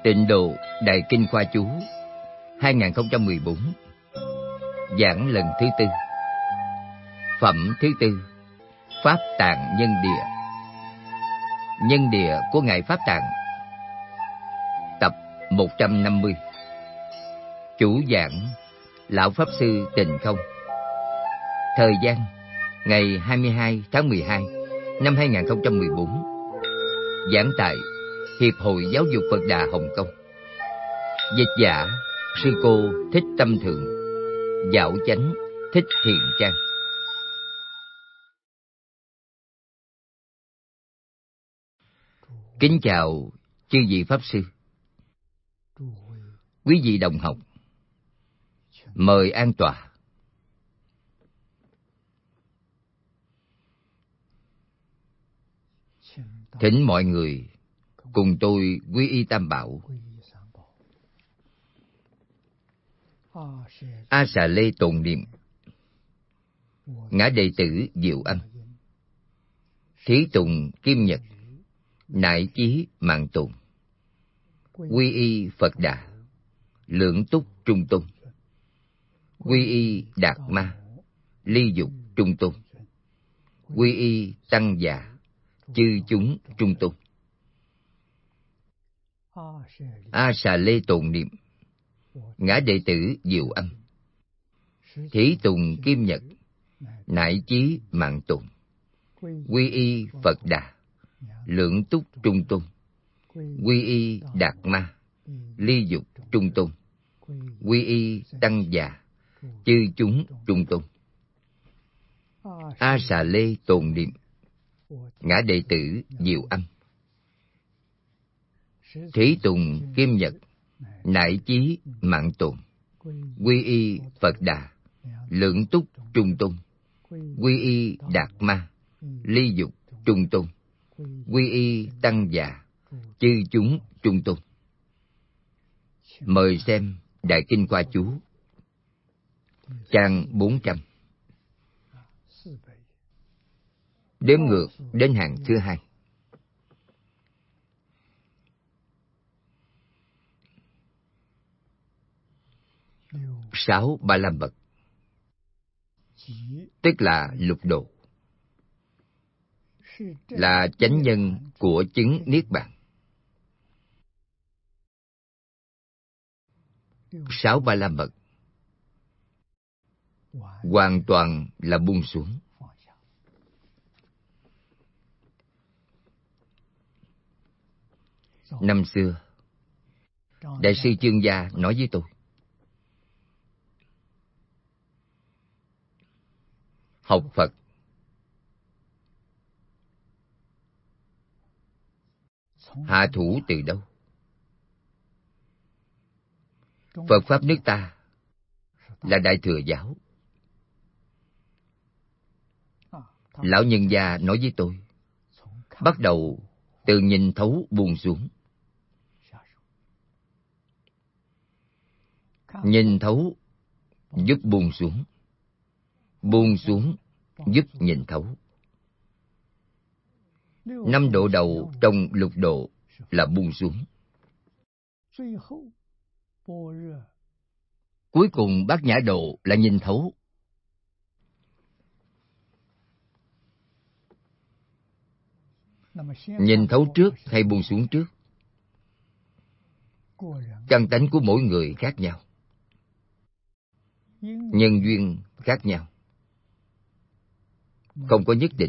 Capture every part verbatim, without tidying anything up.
Tịnh Độ Đại Kinh Khoa Chú hai không một bốn. Giảng lần thứ tư. Phẩm thứ tư. Pháp Tạng Nhân Địa. Nhân địa của Ngài Pháp Tạng. Tập một trăm năm mươi. Chủ giảng Lão Pháp Sư Tịnh Không. Thời gian ngày hai mươi hai tháng mười hai năm hai không một bốn. Giảng tại Hiệp hội Giáo dục Phật Đà Hồng Kông. Dịch giả Sư cô Thích Tâm Thượng. Dạo chánh Thích Thiện Trang. Kính chào chư vị Pháp Sư, quý vị đồng học. Mời an tọa. Thỉnh mọi người cùng tôi quy y Tam Bảo. A Xà Lê tồn niệm. Ngã đệ tử Diệu Âm. Thí tùng Kim Nhật. Nại chí mạng tồn. Quy y Phật Đà. Lưỡng túc trung tôn. Quy y Đạt Ma. Ly dục trung tôn. Quy y Tăng Già. Chư chúng trung tôn. A Xà Lê tồn niệm. Ngã đệ tử Diệu Âm. Thí tùng Kim Nhật. Nại chí mạng tồn. Quy y Phật Đà. Lưỡng túc trung tôn. Quy y Đạt Ma. Ly dục trung tôn. Quy y Tăng Già. Chư chúng trung tôn. A Xà Lê tồn niệm. Ngã đệ tử Diệu Âm. Thí tùng Kim Nhật. Nại chí mạng tồn. Quy y Phật Đà. Lưỡng túc trung tôn. Quy y Đạt Ma. Ly dục trung tôn. Quy y Tăng Già. Chư chúng trung tôn. Mời xem Đại Kinh Khoa Chú, trang bốn trăm. Đếm ngược đến hàng thứ hai. Sáu Ba La Mật, tức là lục độ, là chánh nhân của chứng Niết Bàn. Sáu Ba La Mật hoàn toàn là buông xuống. Năm xưa, Đại sư Chương Gia nói với tôi, học Phật hạ thủ từ đâu? Phật Pháp nước ta là Đại Thừa Giáo. Lão nhân gia nói với tôi, bắt đầu từ nhìn thấu buông xuống. Nhìn thấu giúp buông xuống. Buông xuống giúp nhìn thấu. Năm độ đầu trong lục độ là buông xuống. Cuối cùng Bát Nhã độ là nhìn thấu. Nhìn thấu trước hay buông xuống trước? Căn tánh của mỗi người khác nhau, nhân duyên khác nhau, không có nhất định.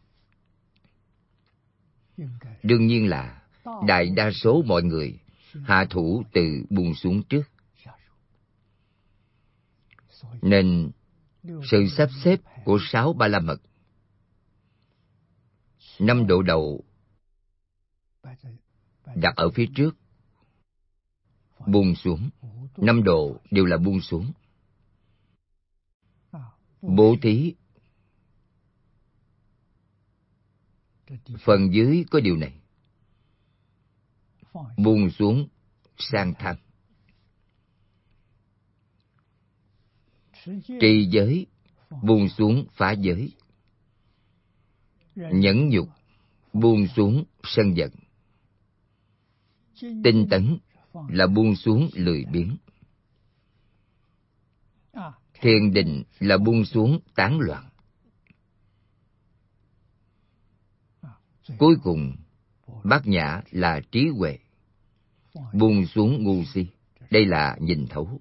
Đương nhiên là đại đa số mọi người hạ thủ từ buông xuống trước. Nên sự sắp xếp của sáu Ba La Mật, năm độ đầu đặt ở phía trước, buông xuống. Năm độ đều là buông xuống. Bố thí, phần dưới có điều này. Buông xuống sang tham. Trì giới, buông xuống phá giới. Nhẫn nhục, buông xuống sân giận. Tinh tấn, là buông xuống lười biếng. Thiền định là buông xuống tán loạn. Cuối cùng, bát nhã là trí huệ, buông xuống ngu si. Đây là nhìn thấu.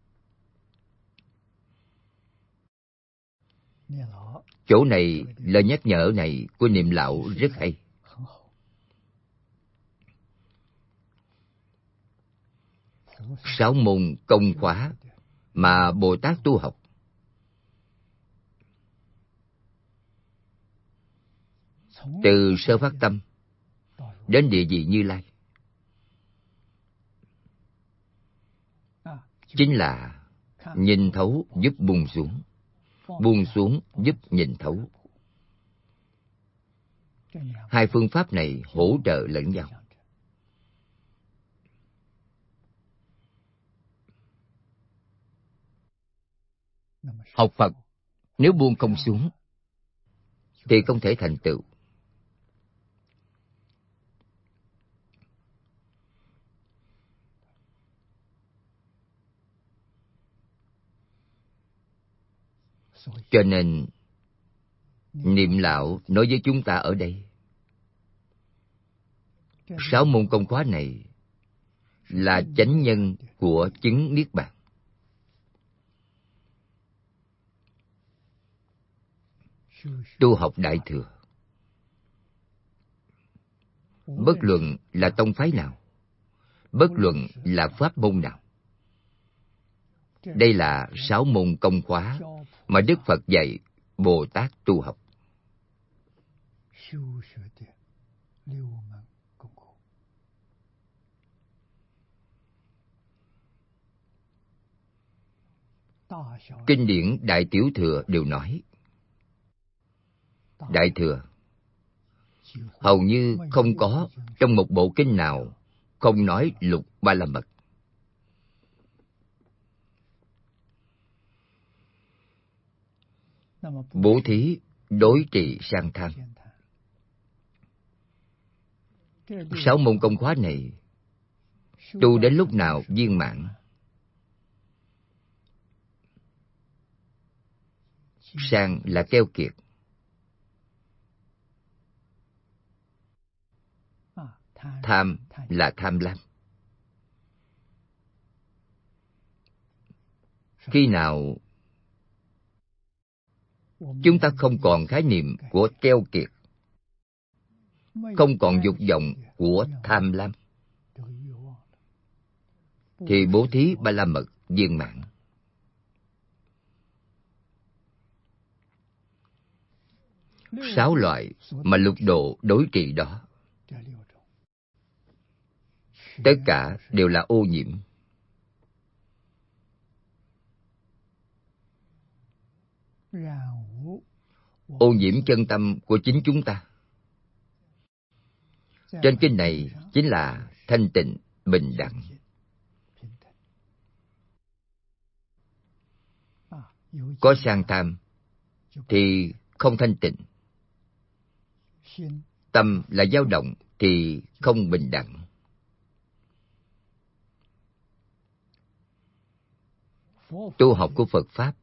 Chỗ này, lời nhắc nhở này của Niệm Lão rất hay. Sáu môn công khóa mà Bồ Tát tu học, từ sơ phát tâm đến địa vị Như Lai, chính là nhìn thấu giúp buông xuống, buông xuống giúp nhìn thấu. Hai phương pháp này hỗ trợ lẫn nhau. Học Phật nếu buông không xuống thì không thể thành tựu. Cho nên Niệm Lão nói với chúng ta ở đây, sáu môn công khóa này là chánh nhân của chứng Niết Bàn. Tu học Đại Thừa, bất luận là tông phái nào, bất luận là pháp môn nào, đây là sáu môn công khóa mà Đức Phật dạy Bồ Tát tu học. Kinh điển Đại Tiểu Thừa đều nói, Đại Thừa hầu như không có trong một bộ kinh nào không nói lục ba la mật. Bố thí, đối trị sang tham. Sáu môn công khóa này tu đến lúc nào viên mãn, sang là keo kiệt. Tham là tham lam. Khi nào chúng ta không còn khái niệm của keo kiệt, không còn dục vọng của tham lam, thì bố thí ba la mật viên mãn. Sáu loại mà lục độ đối trị đó, tất cả đều là ô nhiễm. Ô nhiễm chân tâm của chính chúng ta. Trên kinh này chính là thanh tịnh, bình đẳng. Có sang tham thì không thanh tịnh. Tâm là dao động thì không bình đẳng. Tu học của Phật Pháp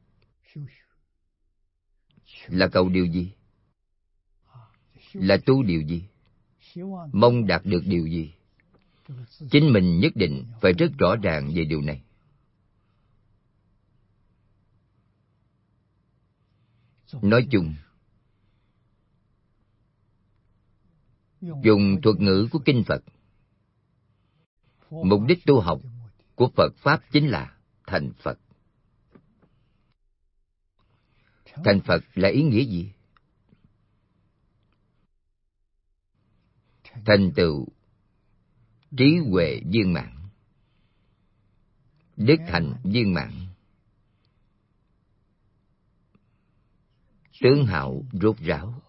là cầu điều gì? Là tu điều gì? Mong đạt được điều gì? Chính mình nhất định phải rất rõ ràng về điều này. Nói chung, dùng thuật ngữ của Kinh Phật, mục đích tu học của Phật Pháp chính là thành Phật. Thành Phật là ý nghĩa gì? Thành tựu trí huệ viên mãn, đức hạnh viên mãn, tướng hảo rốt ráo.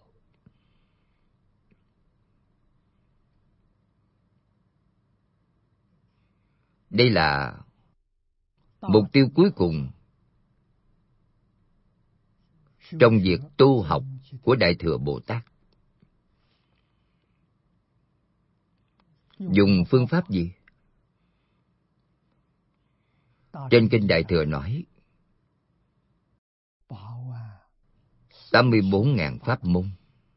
Đây là mục tiêu cuối cùng trong việc tu học của Đại Thừa Bồ Tát. Dùng phương pháp gì? Trên Kinh Đại Thừa nói tám mươi bốn ngàn pháp môn.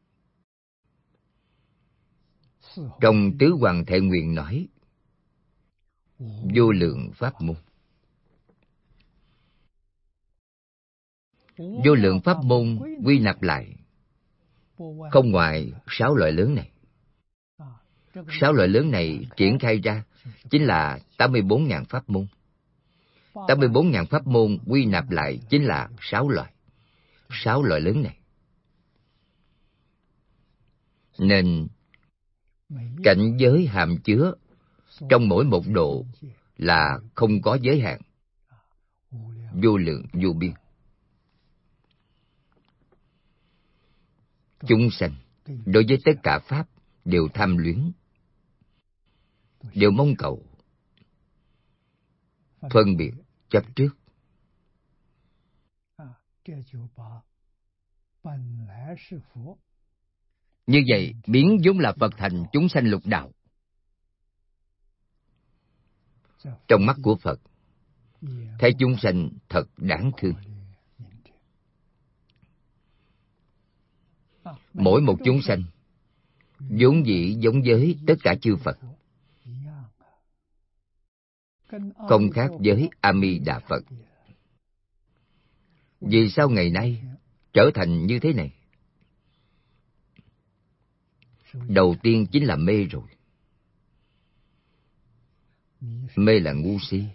Trong Tứ Hoàng Thệ Nguyện nói vô lượng pháp môn. Vô lượng pháp môn quy nạp lại không ngoài sáu loại lớn này. Sáu loại lớn này triển khai ra chính là tám mươi bốn ngàn pháp môn. tám mươi bốn ngàn pháp môn quy nạp lại chính là sáu loại. Sáu loại lớn này. Nên cảnh giới hàm chứa trong mỗi một độ là không có giới hạn, vô lượng vô biên. Chúng sanh đối với tất cả pháp đều tham luyến, đều mong cầu, phân biệt, chấp trước. Như vậy biến vốn là Phật thành chúng sanh lục đạo. Trong mắt của Phật, thấy chúng sanh thật đáng thương. Mỗi một chúng sanh vốn dĩ giống với tất cả chư Phật, không khác với A Di Đà Phật. Vì sao ngày nay trở thành như thế này? Đầu tiên chính là mê rồi. Mê là ngu si.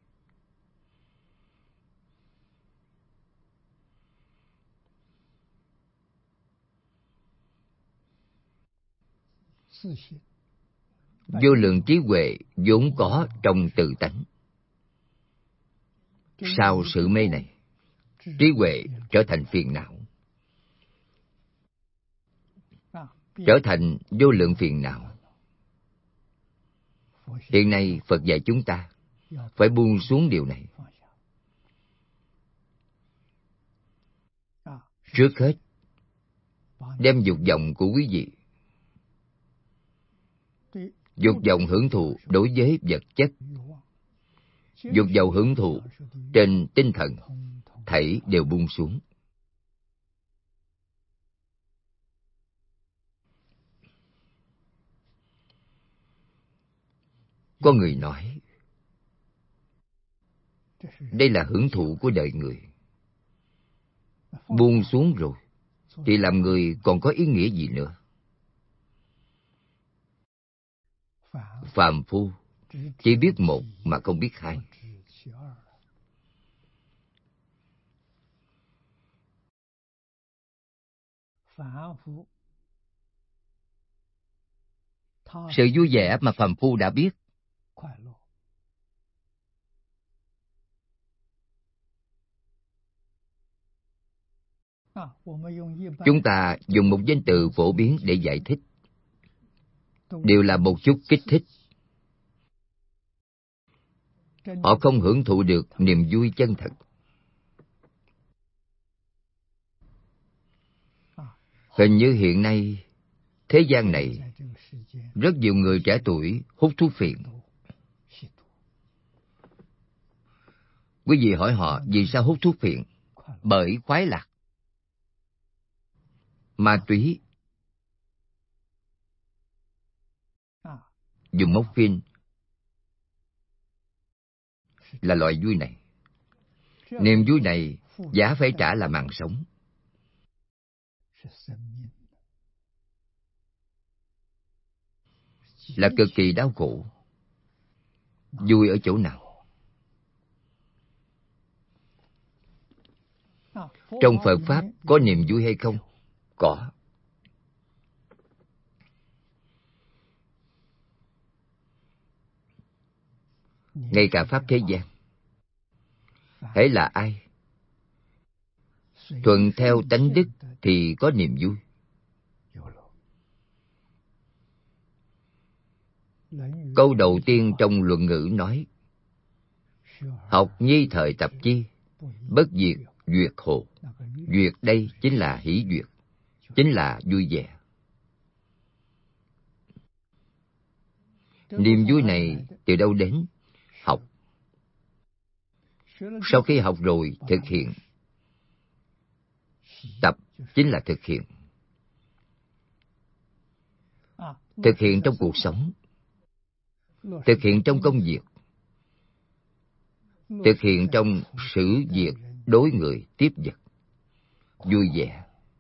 Vô lượng trí huệ vốn có trong tự tánh. Sau sự mê này, trí huệ trở thành phiền não, trở thành vô lượng phiền não. Hiện nay Phật dạy chúng ta phải buông xuống điều này. Trước hết, đem dục vọng của quý vị, dục vọng hưởng thụ đối với vật chất, dục vọng hưởng thụ trên tinh thần, thảy đều buông xuống. Có người nói, đây là hưởng thụ của đời người. Buông xuống rồi, thì làm người còn có ý nghĩa gì nữa? Phàm phu chỉ biết một mà không biết hai. Sự vui vẻ mà phàm phu đã biết, chúng ta dùng một danh từ phổ biến để giải thích, đều là một chút kích thích. Họ không hưởng thụ được niềm vui chân thật. Hình như hiện nay, thế gian này, rất nhiều người trẻ tuổi hút thuốc phiện. Quý vị hỏi họ vì sao hút thuốc phiện? Bởi khoái lạc. Ma túy, dùng morphine là loại vui này. Niềm vui này giá phải trả là mạng sống. Là cực kỳ đau khổ. Vui ở chỗ nào? Trong Phật Pháp có niềm vui hay không? Có. Ngay cả Pháp thế gian, hễ là ai thuận theo tánh đức thì có niềm vui. Câu đầu tiên trong Luận Ngữ nói, học nhi thời tập chi, bất diệt duyệt hồ. Duyệt đây chính là hỷ duyệt, chính là vui vẻ. Niềm vui này từ đâu đến? Học. Sau khi học rồi, thực hiện. Tập chính là thực hiện. Thực hiện trong cuộc sống, thực hiện trong công việc, thực hiện trong sự việc đối người tiếp vật. Vui vẻ.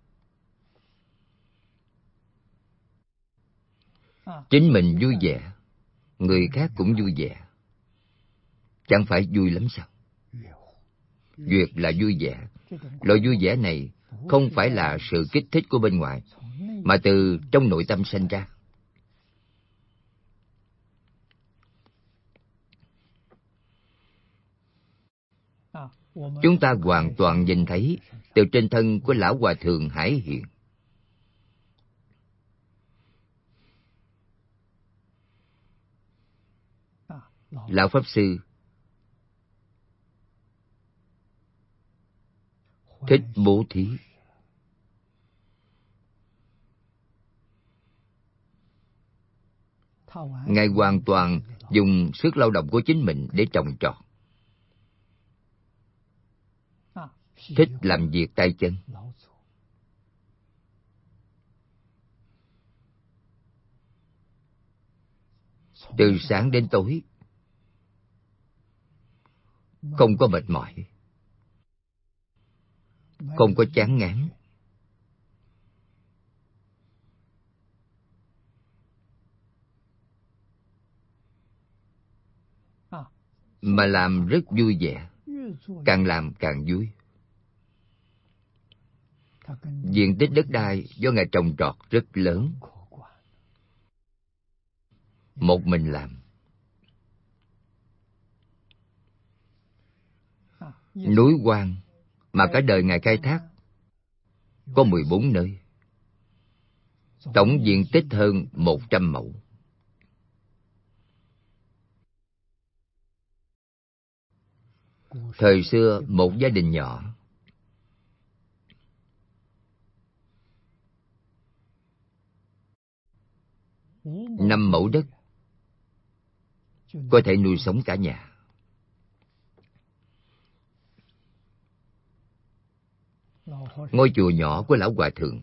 Chính mình vui vẻ, người khác cũng vui vẻ. Chẳng phải vui lắm sao? Duyệt là vui vẻ. Loại vui vẻ này không phải là sự kích thích của bên ngoài, mà từ trong nội tâm sanh ra. Chúng ta hoàn toàn nhìn thấy từ trên thân của Lão Hòa Thượng Hải Hiện. Lão Pháp Sư thích bố thí. Ngài hoàn toàn dùng sức lao động của chính mình để trồng trọt. Thích làm việc tay chân. Từ sáng đến tối, không có mệt mỏi, không có chán ngán. Mà làm rất vui vẻ, càng làm càng vui. Diện tích đất đai do Ngài trồng trọt rất lớn. Một mình làm. Núi hoang mà cả đời Ngài khai thác có mười bốn nơi. Tổng diện tích hơn một trăm mẫu. Thời xưa một gia đình nhỏ, năm mẫu đất có thể nuôi sống cả nhà. Ngôi chùa nhỏ của Lão Hòa Thượng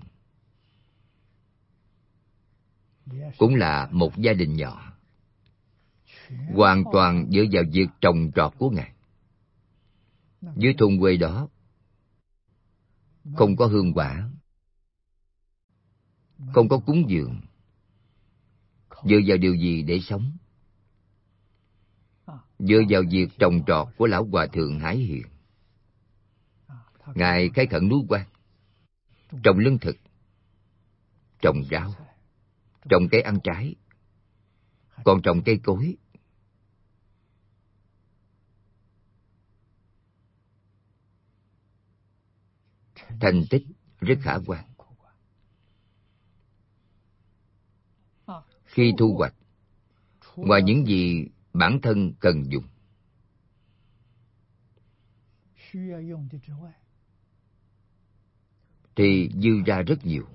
cũng là một gia đình nhỏ, hoàn toàn dựa vào việc trồng trọt của Ngài. Dưới thôn quê đó không có hương quả, không có cúng dường, dựa vào điều gì để sống? Dựa vào việc trồng trọt của Lão Hòa Thượng Hải Hiện. Ngài khai khẩn núi hoang, trồng lương thực, trồng rau, trồng cây ăn trái, còn trồng cây cối. Thành tích rất khả quan. Khi thu hoạch, ngoài những gì bản thân cần dùng, thì dư ra rất nhiều.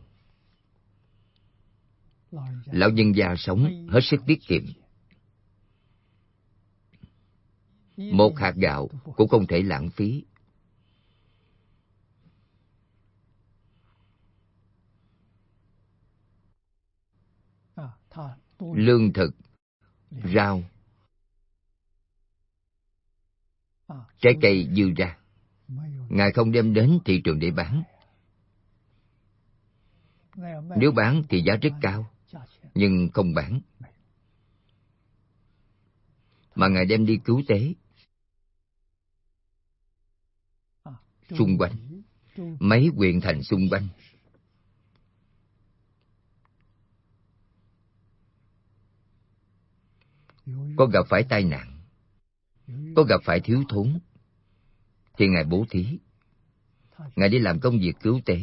Lão nhân gia sống hết sức tiết kiệm. Một hạt gạo cũng không thể lãng phí. Lương thực, rau, trái cây dư ra, Ngài không đem đến thị trường để bán. Nếu bán thì giá rất cao, nhưng không bán. Mà Ngài đem đi cứu tế. Xung quanh, mấy huyện thành xung quanh, có gặp phải tai nạn, có gặp phải thiếu thốn, thì Ngài bố thí. Ngài đi làm công việc cứu tế.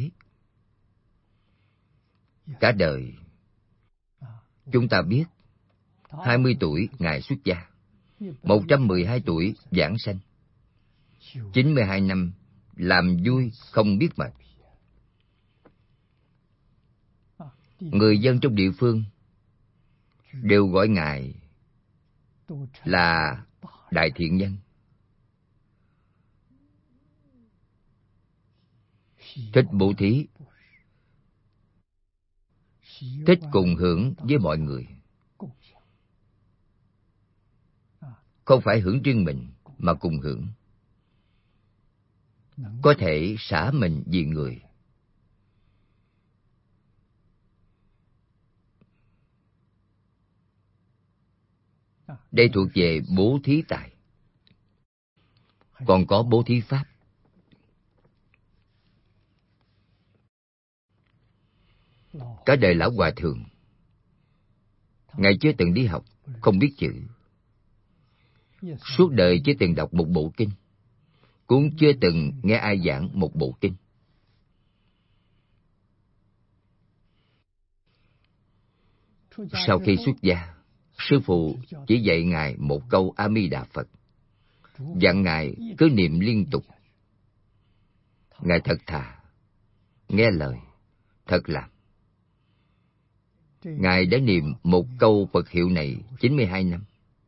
Cả đời, chúng ta biết, hai mươi tuổi Ngài xuất gia, một trăm mười hai tuổi giảng sanh, chín mươi hai năm làm vui không biết mệt. Người dân trong địa phương đều gọi Ngài là đại thiện nhân. thích bố thí, thích cùng hưởng với mọi người. Không phải hưởng riêng mình, mà cùng hưởng. Có thể xả mình vì người. Đây thuộc về bố thí tài. Còn có bố thí pháp. Cả đời lão hòa thượng, Ngài chưa từng đi học, không biết chữ. Suốt đời chưa từng đọc một bộ kinh, cũng chưa từng nghe ai giảng một bộ kinh. Sau khi xuất gia, sư phụ chỉ dạy Ngài một câu A Di Đà Phật, dặn Ngài cứ niệm liên tục. Ngài thật thà, nghe lời, thật làm. Ngài đã niệm một câu Phật hiệu này chín mươi hai năm.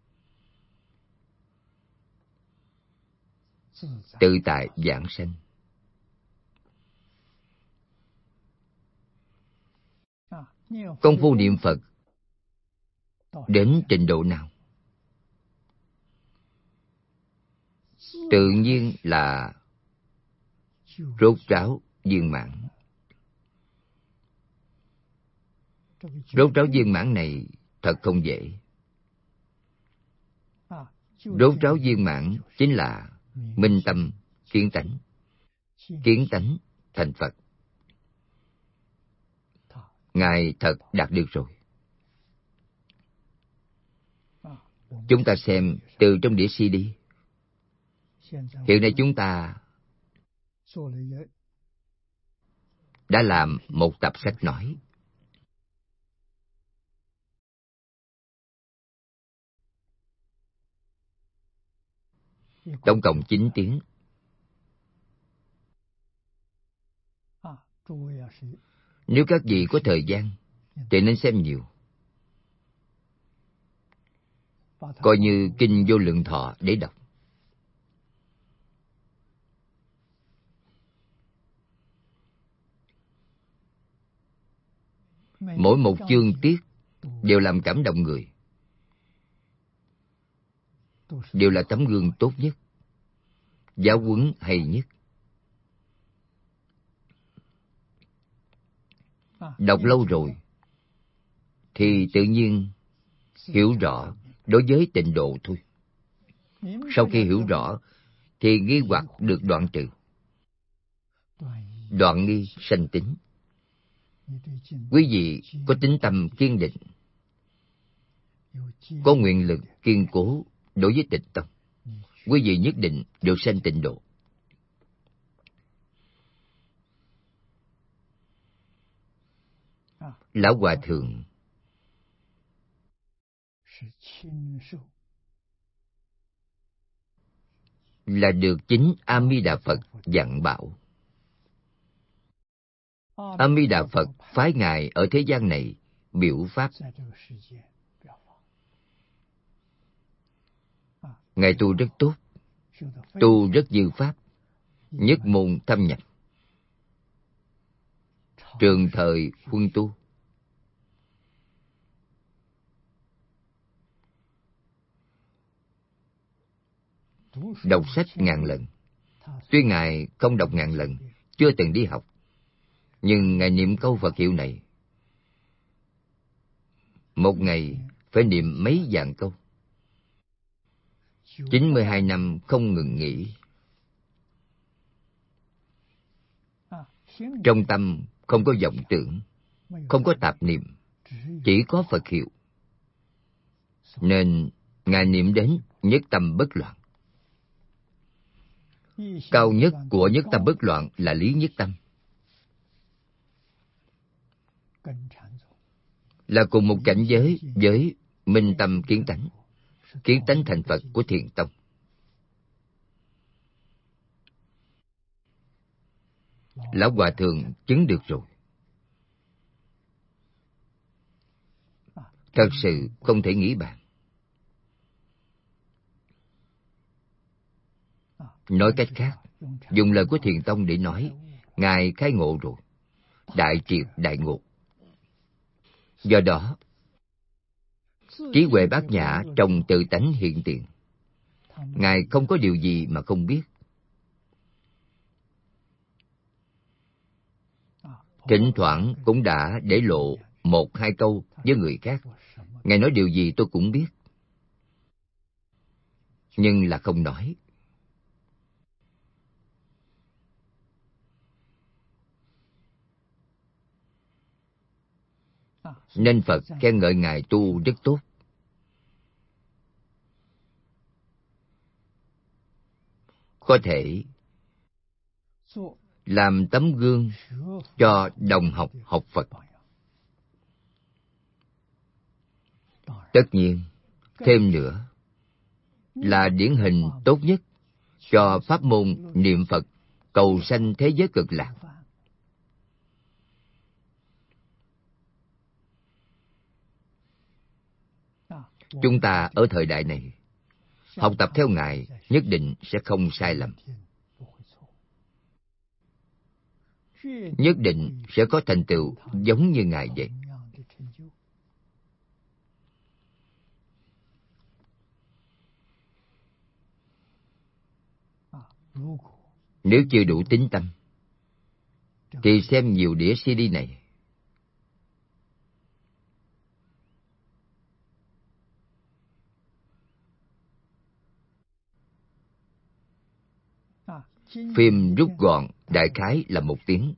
Tự tại vãng sanh. Công phu niệm Phật đến trình độ nào? Tự nhiên là rốt ráo viên mãn. Rốt ráo viên mãn này thật không dễ. Rốt ráo viên mãn chính là minh tâm kiến tánh. Kiến tánh thành Phật. Ngài thật đạt được rồi. Chúng ta xem từ trong đĩa xê đê. Hiện nay chúng ta đã làm một tập sách nói. Tổng cộng chín tiếng. Nếu các vị có thời gian thì nên xem nhiều. Coi như kinh Vô Lượng Thọ để đọc. Mỗi một chương tiết đều làm cảm động người, đều là tấm gương tốt nhất, giáo huấn hay nhất. Đọc lâu rồi thì tự nhiên hiểu rõ đối với tịnh độ thôi. Sau khi hiểu rõ thì nghi hoặc được đoạn trừ. Đoạn nghi sanh tín. Quý vị có tín tâm kiên định, có nguyện lực kiên cố đối với tịnh tông, quý vị nhất định được sanh tịnh độ. Lão Hòa Thượng là được chính A Di Đà Phật dặn bảo. A Di Đà Phật phái Ngài ở thế gian này biểu pháp. Ngài tu rất tốt, tu rất dư pháp, nhất môn thâm nhập, trường thời huân tu. Đọc sách ngàn lần. Tuy Ngài không đọc ngàn lần, chưa từng đi học, nhưng Ngài niệm câu Phật hiệu này một ngày phải niệm mấy vạn câu. chín mươi hai năm không ngừng nghỉ. Trong tâm không có vọng tưởng, không có tạp niệm, chỉ có Phật hiệu. Nên Ngài niệm đến nhất tâm bất loạn. Cao nhất của nhất tâm bất loạn là lý nhất tâm. Là cùng một cảnh giới với minh tâm kiến tánh. Kiến tánh thành Phật của Thiền Tông. Lão Hòa Thượng chứng được rồi. Thật sự không thể nghĩ bàn. Nói cách khác, dùng lời của Thiền Tông để nói, Ngài khai ngộ rồi, đại triệt đại ngộ. Do đó, trí huệ bát nhã trong tự tánh hiện tiền. Ngài không có điều gì mà không biết. Thỉnh thoảng cũng đã để lộ một hai câu với người khác. Ngài nói điều gì tôi cũng biết, nhưng là không nói. Nên Phật khen ngợi Ngài tu rất tốt. Có thể làm tấm gương cho đồng học học Phật. Tất nhiên, thêm nữa là điển hình tốt nhất cho pháp môn niệm Phật cầu sanh thế giới cực lạc. Chúng ta ở thời đại này học tập theo Ngài nhất định sẽ không sai lầm, nhất định sẽ có thành tựu giống như Ngài vậy. Nếu chưa đủ tín tâm thì xem nhiều đĩa xê đê này. Phim rút gọn đại khái là một tiếng.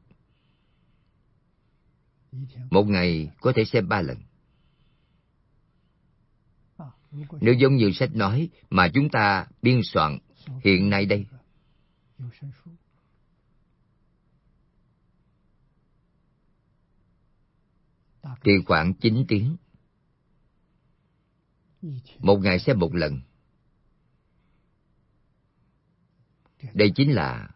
Một ngày có thể xem ba lần. Nếu giống như sách nói mà chúng ta biên soạn hiện nay đây, thì khoảng chín tiếng. Một ngày xem một lần. Đây chính là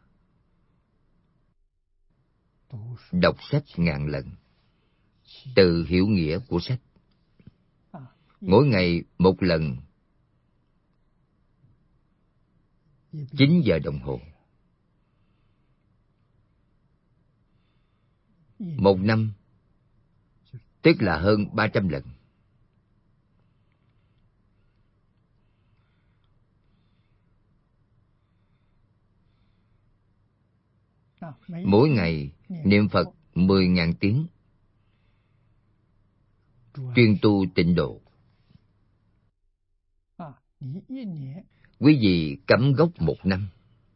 đọc sách ngàn lần, tự hiểu nghĩa của sách. Mỗi ngày một lần, chín giờ đồng hồ. Một năm, tức là hơn ba trăm lần. Mỗi ngày niệm Phật mười ngàn tiếng, chuyên tu tịnh độ. Quý vị cắm gốc một năm.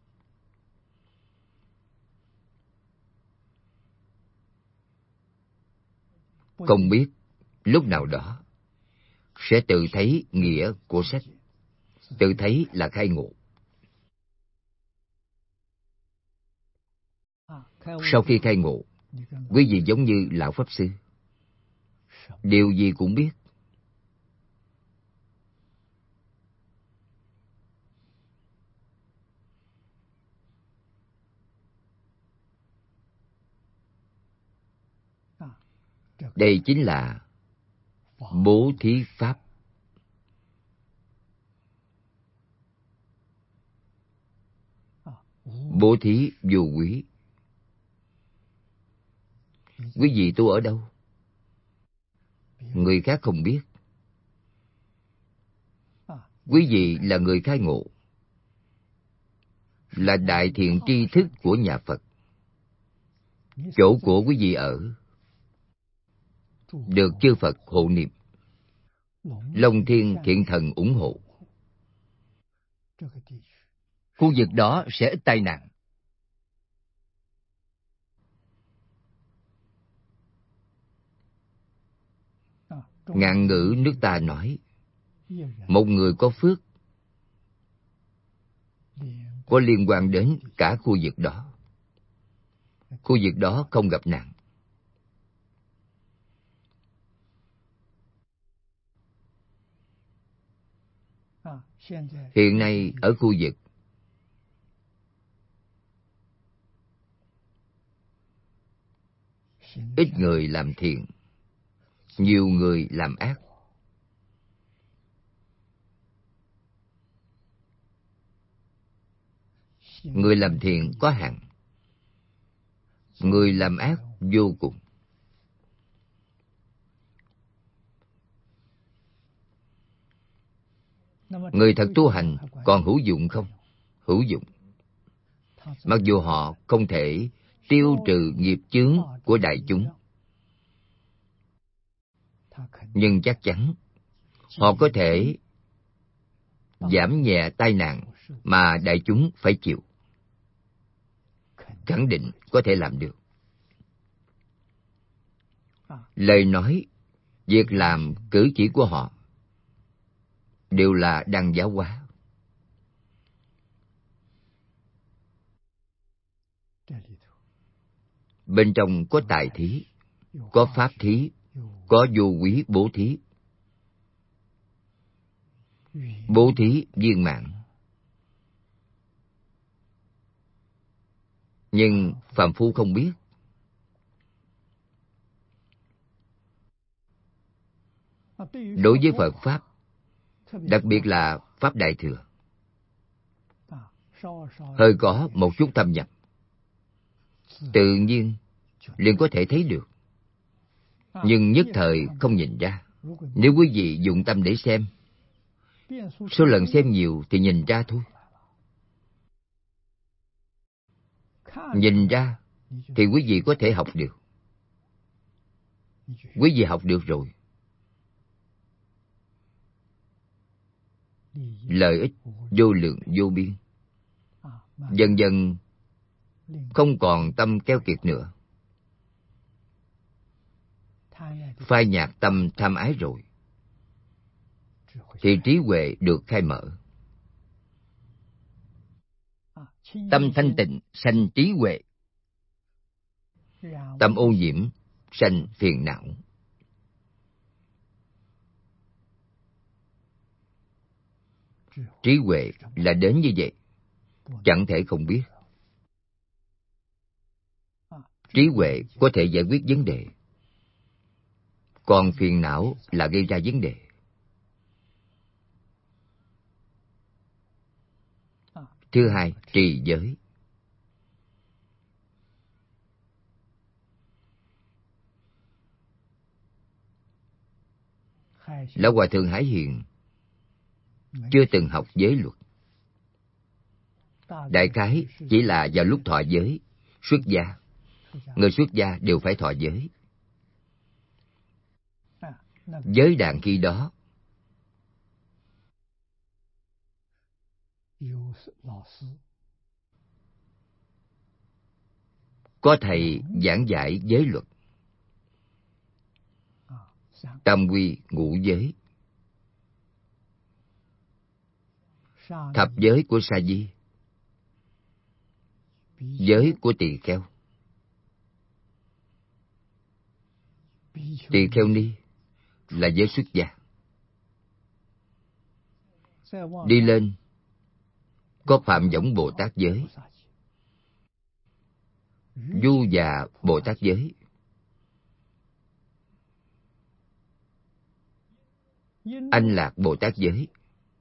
Không biết lúc nào đó sẽ tự thấy nghĩa của sách, tự thấy là khai ngộ. Sau khi khai ngộ, quý vị giống như lão pháp sư, điều gì cũng biết. Đây chính là bố thí pháp. Bố thí vô quý. Quý vị tu ở đâu? Người khác không biết. Quý vị là người khai ngộ, là đại thiện tri thức của nhà Phật. Chỗ của quý vị ở được chư Phật hộ niệm, Long Thiên Thiện Thần ủng hộ. Khu vực đó sẽ ít tai nạn. Ngạn ngữ nước ta nói, một người có phước có liên quan đến cả khu vực đó. Khu vực đó không gặp nạn. Hiện nay ở khu vực ít người làm thiện, nhiều người làm ác. Người làm thiện có hạn, người làm ác vô cùng. Người thật tu hành còn hữu dụng không? Hữu dụng. Mặc dù họ không thể tiêu trừ nghiệp chướng của đại chúng, nhưng chắc chắn họ có thể giảm nhẹ tai nạn mà đại chúng phải chịu. Khẳng định có thể làm được. Lời nói, việc làm, cử chỉ của họ đều là đang giáo hóa. Bên trong có tài thí, có pháp thí, có vô quý bố thí. Bố thí viên mãn. Nhưng phàm phu không biết. Đối với Phật Pháp, đặc biệt là Pháp Đại Thừa, hơi có một chút thâm nhập, tự nhiên liền có thể thấy được. Nhưng nhất thời không nhìn ra. Nếu quý vị dụng tâm để xem, số lần xem nhiều thì nhìn ra thôi. Nhìn ra thì quý vị có thể học được. Quý vị học được rồi, lợi ích vô lượng vô biên. Dần dần không còn tâm keo kiệt nữa. Phai nhạt tâm tham ái rồi, thì trí huệ được khai mở. Tâm thanh tịnh sanh trí huệ, tâm ô nhiễm sanh phiền não. Trí huệ là đến như vậy, chẳng thể không biết. Trí huệ có thể giải quyết vấn đề, còn phiền não là gây ra vấn đề. Thứ hai, trì giới. Lão Hòa Thượng Hải Hiền chưa từng học giới luật. Đại khái chỉ là vào lúc thọ giới, xuất gia. Người xuất gia đều phải thọ giới. Giới đàn khi đó có thầy giảng dạy giới luật, tam quy ngũ giới, thập giới của Sa Di, giới của tỳ kheo. Tỳ kheo ni là giới xuất gia. Đi lên có Phạm Võng Bồ Tát giới, Du Già Bồ Tát giới, Anh Lạc Bồ Tát giới.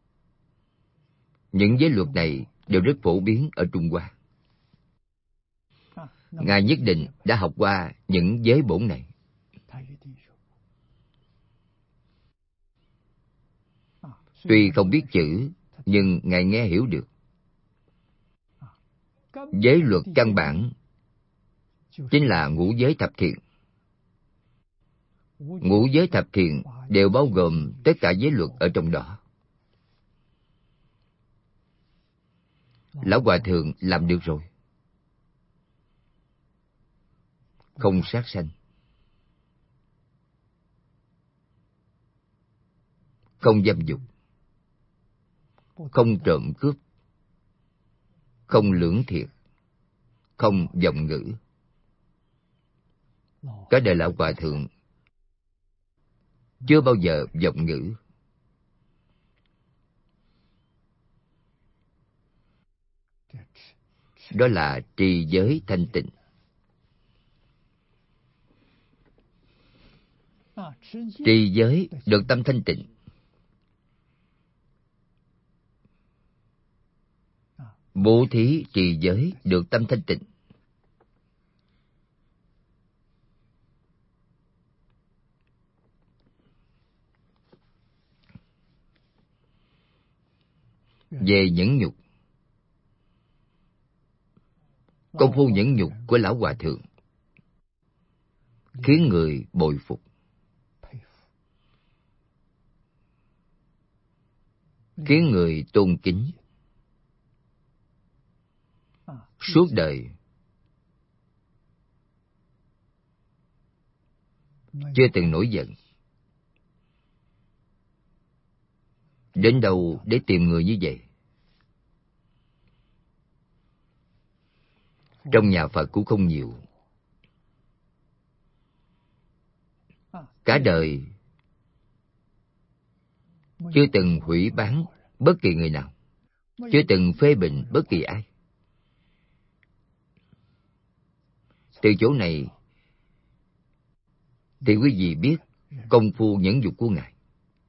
Những giới luật này đều rất phổ biến ở Trung Hoa. Ngài nhất định đã học qua những giới bổn này. Tuy không biết chữ, nhưng Ngài nghe hiểu được. Giới luật căn bản chính là ngũ giới thập thiện. Ngũ giới thập thiện đều bao gồm tất cả giới luật ở trong đó. Lão Hòa Thượng làm được rồi. Không sát sanh, không dâm dục, không trộm cướp, không lưỡng thiệt, không vọng ngữ. Cả đời Lão Hòa Thượng chưa bao giờ vọng ngữ. Đó là trì giới thanh tịnh. Trì giới được tâm thanh tịnh, bố thí trì giới được tâm thanh tịnh. về nhẫn nhục. Công phu nhẫn nhục của Lão Hòa Thượng khiến người bội phục, khiến người tôn kính. Suốt đời chưa từng nổi giận. Đến đâu để tìm người như vậy? Trong nhà Phật cũng không nhiều. Cả đời chưa từng hủy báng bất kỳ người nào, chưa từng phê bình bất kỳ ai. Từ chỗ này thì quý vị biết công phu nhẫn nhục của Ngài.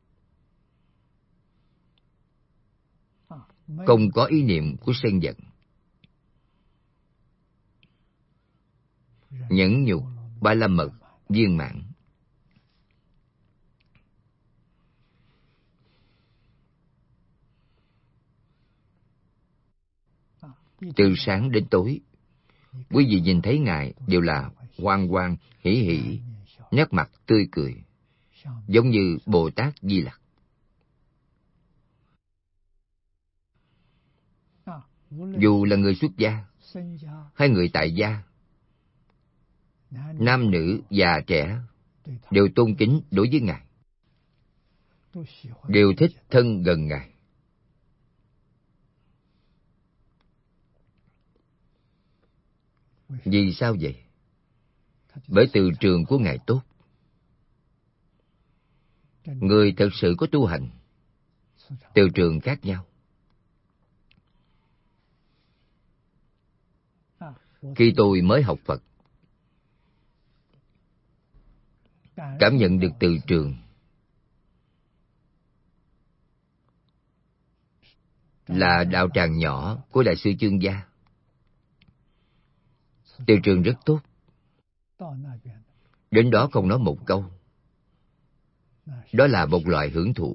Không có ý niệm của sân giận. Nhẫn nhục ba la mật viên mãn. Từ sáng đến tối, quý vị nhìn thấy Ngài đều là hoan hoan hỉ hỉ, nét mặt tươi cười, giống như Bồ Tát Di Lặc. Dù là người xuất gia hay người tại gia, nam nữ già trẻ đều tôn kính đối với Ngài, đều thích thân gần Ngài. Vì sao vậy? Bởi từ trường của Ngài tốt. Người thật sự có tu hành, từ trường khác nhau. Khi tôi mới học Phật, cảm nhận được từ trường là đạo tràng nhỏ của Đại sư Chương Gia. Từ trường rất tốt. Đến đó không nói một câu. Đó là một loại hưởng thụ.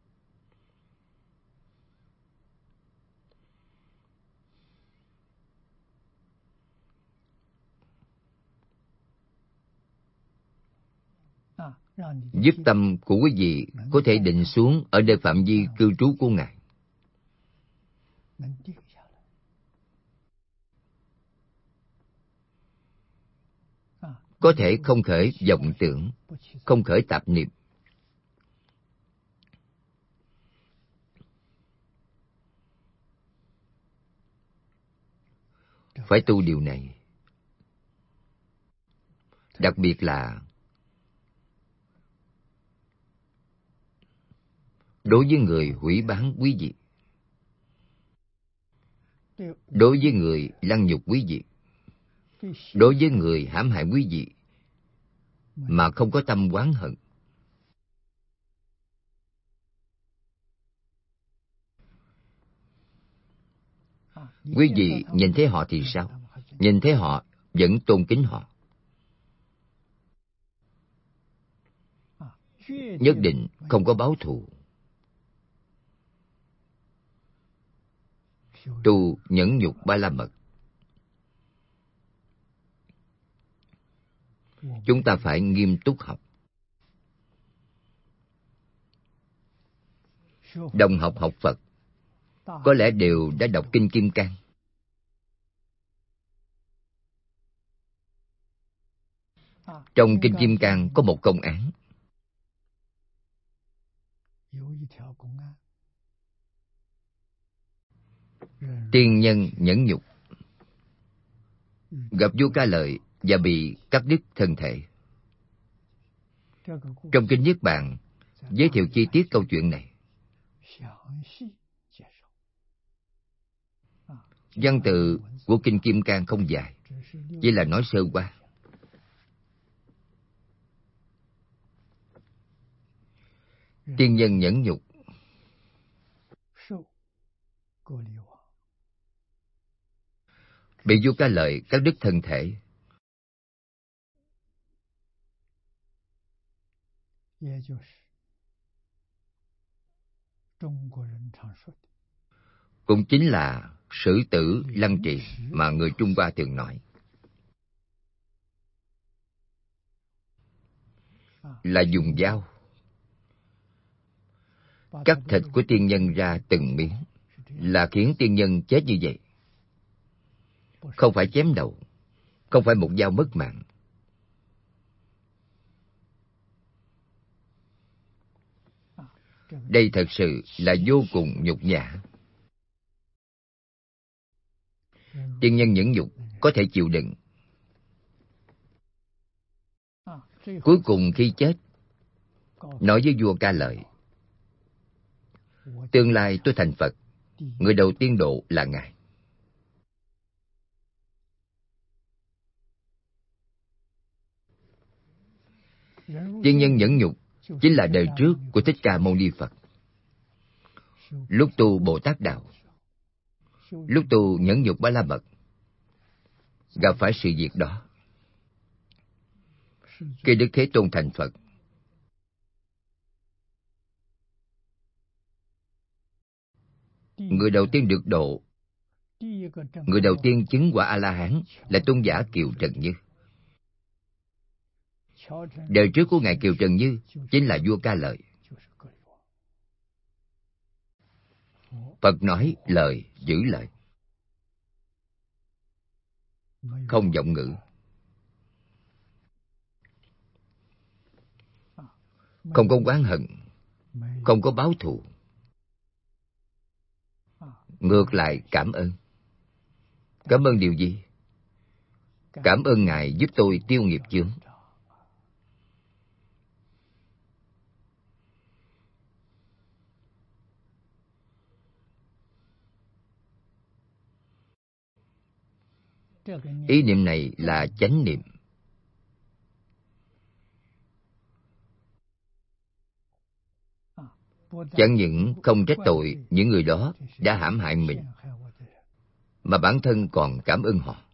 Giúp tâm của quý vị có thể định xuống ở nơi phạm vi cư trú của Ngài. Có thể không khởi vọng tưởng, không khởi tạp niệm. Phải tu điều này. Đặc biệt là đối với người hủy báng quý vị, đối với người lăng nhục quý vị, đối với người hãm hại quý vị mà không có tâm oán hận. Quý vị nhìn thấy họ thì sao? Nhìn thấy họ vẫn tôn kính họ. Nhất định không có báo thù. Tu nhẫn nhục ba la mật. Chúng ta phải nghiêm túc học. Đồng học học Phật có lẽ đều đã đọc Kinh Kim Cang. Trong Kinh Kim Cang có một công án. Tiên nhân nhẫn nhục gặp vua Ca Lợi và bị cắt đứt thân thể. Trong Kinh Niết Bàn giới thiệu chi tiết câu chuyện này. Văn tự của Kinh Kim Cang không dài, chỉ là nói sơ qua. Tiên nhân nhẫn nhục bị vua Ca Lợi cắt đứt thân thể. cũng chính là sử tử lăng trì mà người Trung Hoa thường nói. Là dùng dao cắt thịt của tiên nhân ra từng miếng, là khiến tiên nhân chết như vậy. Không phải chém đầu, không phải một dao mất mạng. Đây thật sự là vô cùng nhục nhã. Tiên nhân nhẫn nhục có thể chịu đựng. Cuối cùng khi chết, nói với vua Ca Lợi: tương lai tôi thành Phật, người đầu tiên độ là ngài. Tiên nhân nhẫn nhục chính là đời trước của Thích Ca Mâu Ni Phật. Lúc tu Bồ Tát Đạo, lúc tu nhẫn nhục Ba La Mật, gặp phải sự việc đó. Khi Đức Thế Tôn thành Phật, người đầu tiên được độ, người đầu tiên chứng quả A-la-hán là tôn giả Kiều Trần Như. Đời trước của ngài Kiều Trần Như chính là vua Ca Lợi. Phật nói lời giữ lời, không vọng ngữ, không có oán hận, không có báo thù. Ngược lại cảm ơn. Cảm ơn điều gì? Cảm ơn ngài giúp tôi tiêu nghiệp chướng. Ý niệm này là chánh niệm. Chẳng những không trách tội những người đó đã hãm hại mình, mà bản thân còn cảm ơn họ.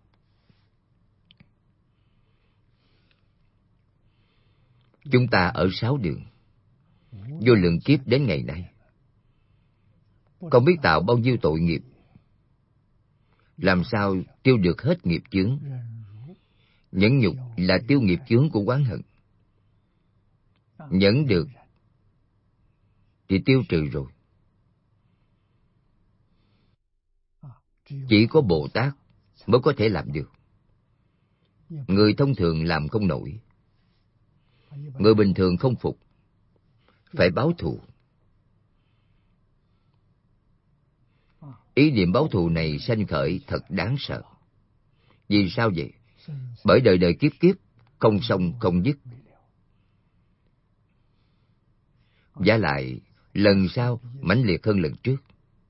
Chúng ta ở sáu đường, vô lượng kiếp đến ngày nay, không biết tạo bao nhiêu tội nghiệp, làm sao tiêu được hết nghiệp chướng. Nhẫn nhục là tiêu nghiệp chướng của oán hận. Nhẫn được thì tiêu trừ rồi. Chỉ có Bồ Tát mới có thể làm được. Người thông thường làm không nổi. Người bình thường không phục, phải báo thù. Ý niệm báo thù này sanh khởi thật đáng sợ. Vì sao vậy? Bởi đời đời kiếp kiếp không xong không dứt. Vả lại lần sau mãnh liệt hơn lần trước.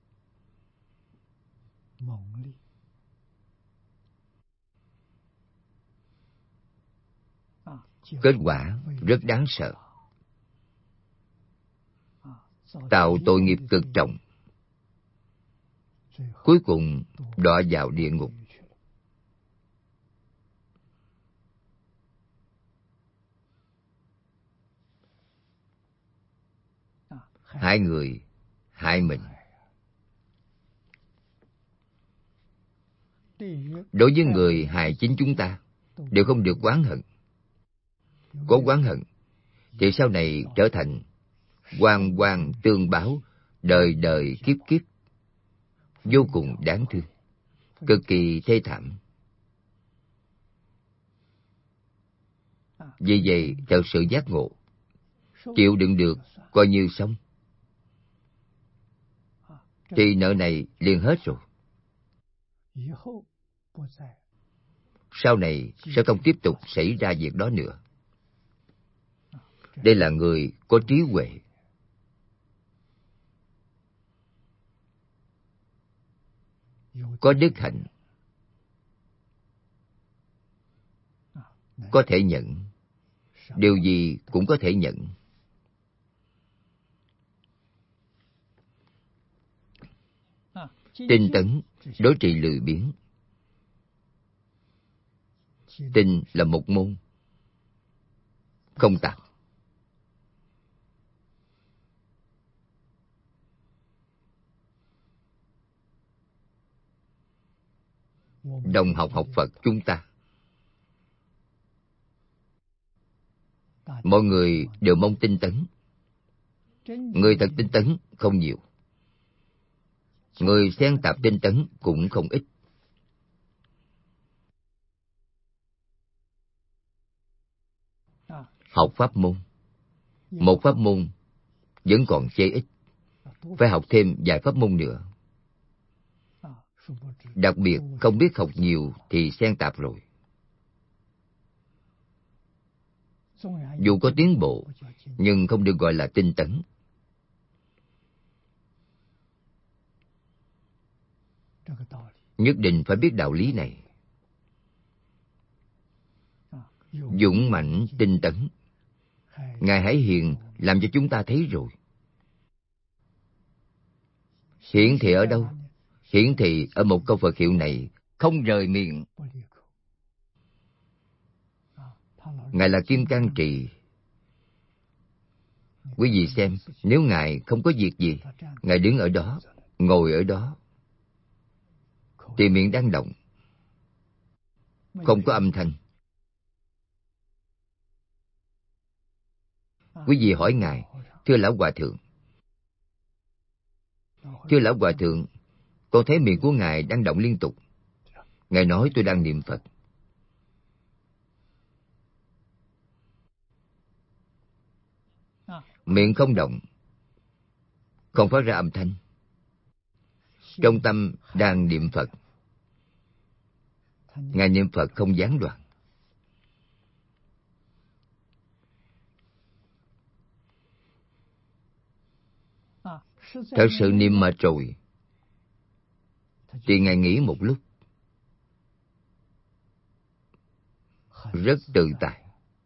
Kết quả rất đáng sợ. Tạo tội nghiệp cực trọng, cuối cùng đọa vào địa ngục. Hại người, hại mình. Đối với người hại chính chúng ta, đều không được oán hận. Có oán hận thì sau này trở thành oan oan tương báo, đời đời kiếp kiếp, vô cùng đáng thương, cực kỳ thê thảm. Vì vậy thật sự giác ngộ, chịu đựng được coi như xong, thì nợ này liền hết rồi. Sau này sẽ không tiếp tục xảy ra việc đó nữa. Đây là người có trí huệ. Có đức hạnh. Có thể nhận. Điều gì cũng có thể nhận. Tinh tấn, đối trị lười biếng. Tinh là một môn, không tạp. đồng học học Phật chúng ta. Mọi người đều mong tinh tấn. Người thật tinh tấn không nhiều. Người xen tạp tinh tấn cũng không ít. Học pháp môn, một pháp môn vẫn còn chê ít, phải học thêm vài pháp môn nữa. Đặc biệt không biết học nhiều thì xen tạp rồi. Dù có tiến bộ, nhưng không được gọi là tinh tấn. Nhất định phải biết đạo lý này. Dũng mãnh tinh tấn. Ngài Hải Hiền làm cho chúng ta thấy rồi. Hiển thị ở đâu? Hiển thị ở một câu Phật hiệu này, không rời miệng. Ngài là Kim Cang Trì. Quý vị xem, nếu Ngài không có việc gì, Ngài đứng ở đó, ngồi ở đó, thì miệng đang động, không có âm thanh. Quý vị hỏi Ngài, thưa Lão Hòa Thượng, Thưa Lão Hòa Thượng, con thấy miệng của Ngài đang động liên tục. Ngài nói tôi đang niệm Phật. Miệng không động, không phát ra âm thanh. Trong tâm đang niệm Phật. Ngài niệm Phật không gián đoạn. Thật sự niệm mệt rồi thì Ngài nghỉ một lúc, rất tự tại.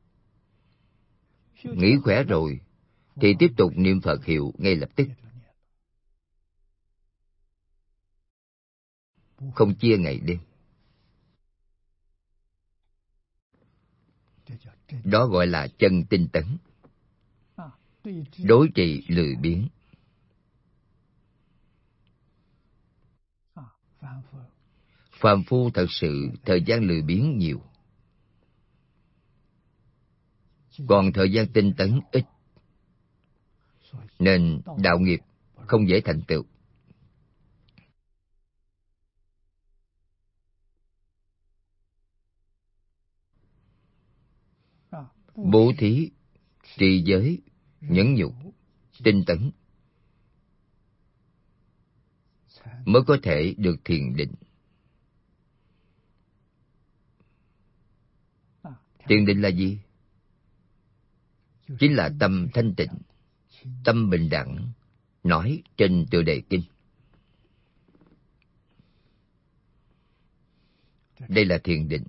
Nghỉ khỏe rồi thì tiếp tục niệm Phật hiệu ngay lập tức, không chia ngày đêm. Đó gọi là chân tinh tấn. Đối trị lười biếng. Phàm phu thật sự thời gian lười biếng nhiều, còn thời gian tinh tấn ít, nên đạo nghiệp không dễ thành tựu. Bố thí, trì giới, nhẫn nhục, tinh tấn mới có thể được thiền định. Thiền định là gì? Chính là tâm thanh tịnh, tâm bình đẳng, nói trên tựa đề kinh. Đây là thiền định.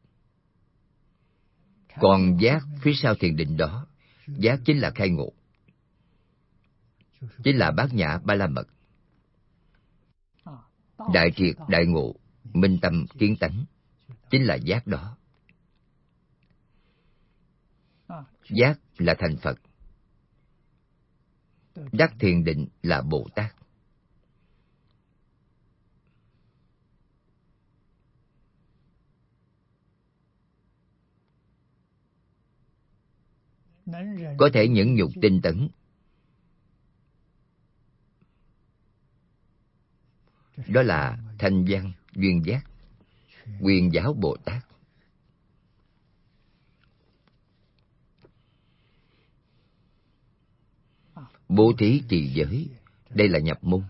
Còn giác phía sau thiền định đó, giác chính là khai ngộ, chính là bát nhã ba la mật. Đại triệt đại ngộ, minh tâm kiến tánh, chính là giác đó. Giác là thành Phật, đắc thiền định là Bồ Tát. Có thể nhẫn nhục tinh tấn, đó là thanh văn duyên giác, quyền giáo Bồ Tát. Bố thí trì giới, đây là nhập môn.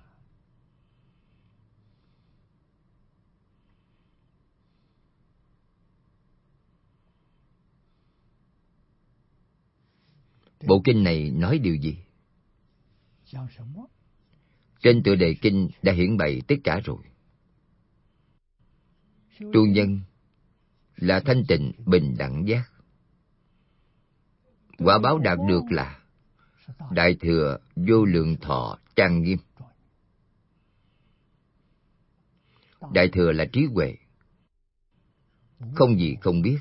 Bộ kinh này nói điều gì? Trên tựa đề kinh đã hiển bày tất cả rồi. Tu nhân là thanh tịnh bình đẳng giác. Quả báo đạt được là đại thừa vô lượng thọ trang nghiêm. Đại thừa là trí huệ, không gì không biết.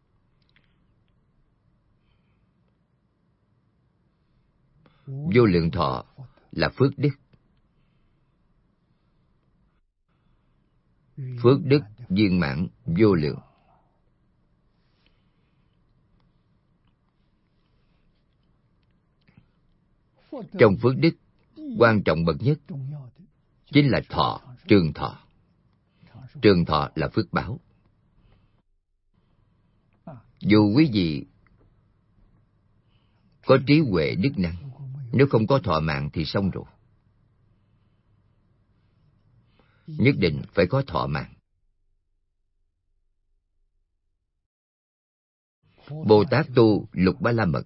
Vô lượng thọ là phước đức. Phước đức viên mãn vô lượng. Trong phước đức, quan trọng bậc nhất chính là thọ, trường thọ. Trường thọ là phước báo. Dù quý vị có trí huệ đức năng, nếu không có thọ mạng thì xong rồi. Nhất định phải có thọ mạng. Bồ Tát tu Lục Ba La Mật,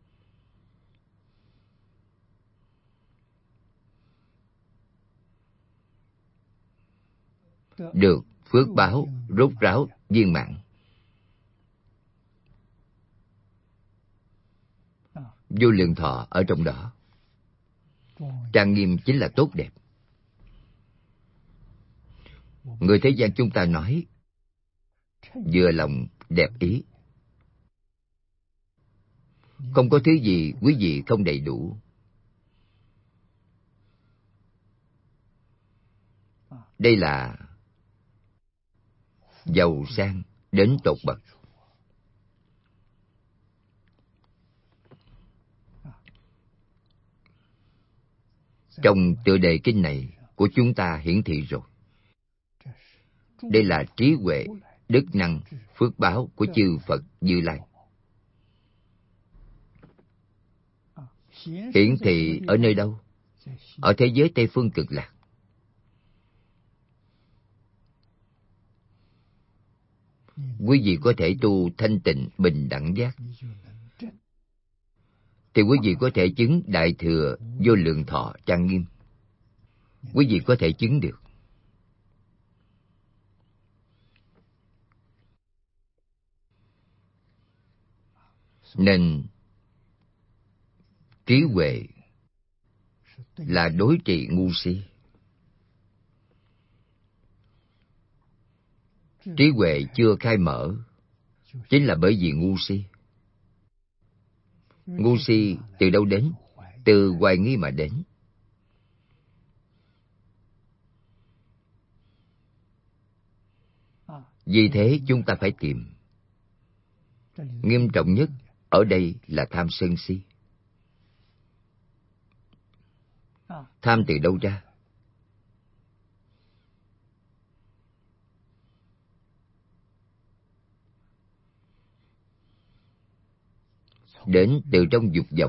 được phước báo rốt ráo viên mãn. Vô lượng thọ ở trong đó. Trang nghiêm chính là tốt đẹp. Người thế gian chúng ta nói vừa lòng đẹp ý. Không có thứ gì quý vị không đầy đủ. Đây là giàu sang đến tột bậc. Trong tựa đề kinh này của chúng ta hiển thị rồi. Đây là trí huệ, đức năng, phước báo của chư Phật Như Lai. Hiển thị ở nơi đâu? Ở thế giới Tây Phương Cực Lạc. Quý vị có thể tu thanh tịnh bình đẳng giác, thì quý vị có thể chứng Đại Thừa Vô Lượng Thọ trang nghiêm. Quý vị có thể chứng được. Nên trí huệ là đối trị ngu si. Trí huệ chưa khai mở chính là bởi vì ngu si. Ngu si từ đâu đến? Từ hoài nghi mà đến. Vì thế chúng ta phải tìm. Nghiêm trọng nhất ở đây là tham sân si. Tham từ đâu ra? Đến từ trong dục vọng.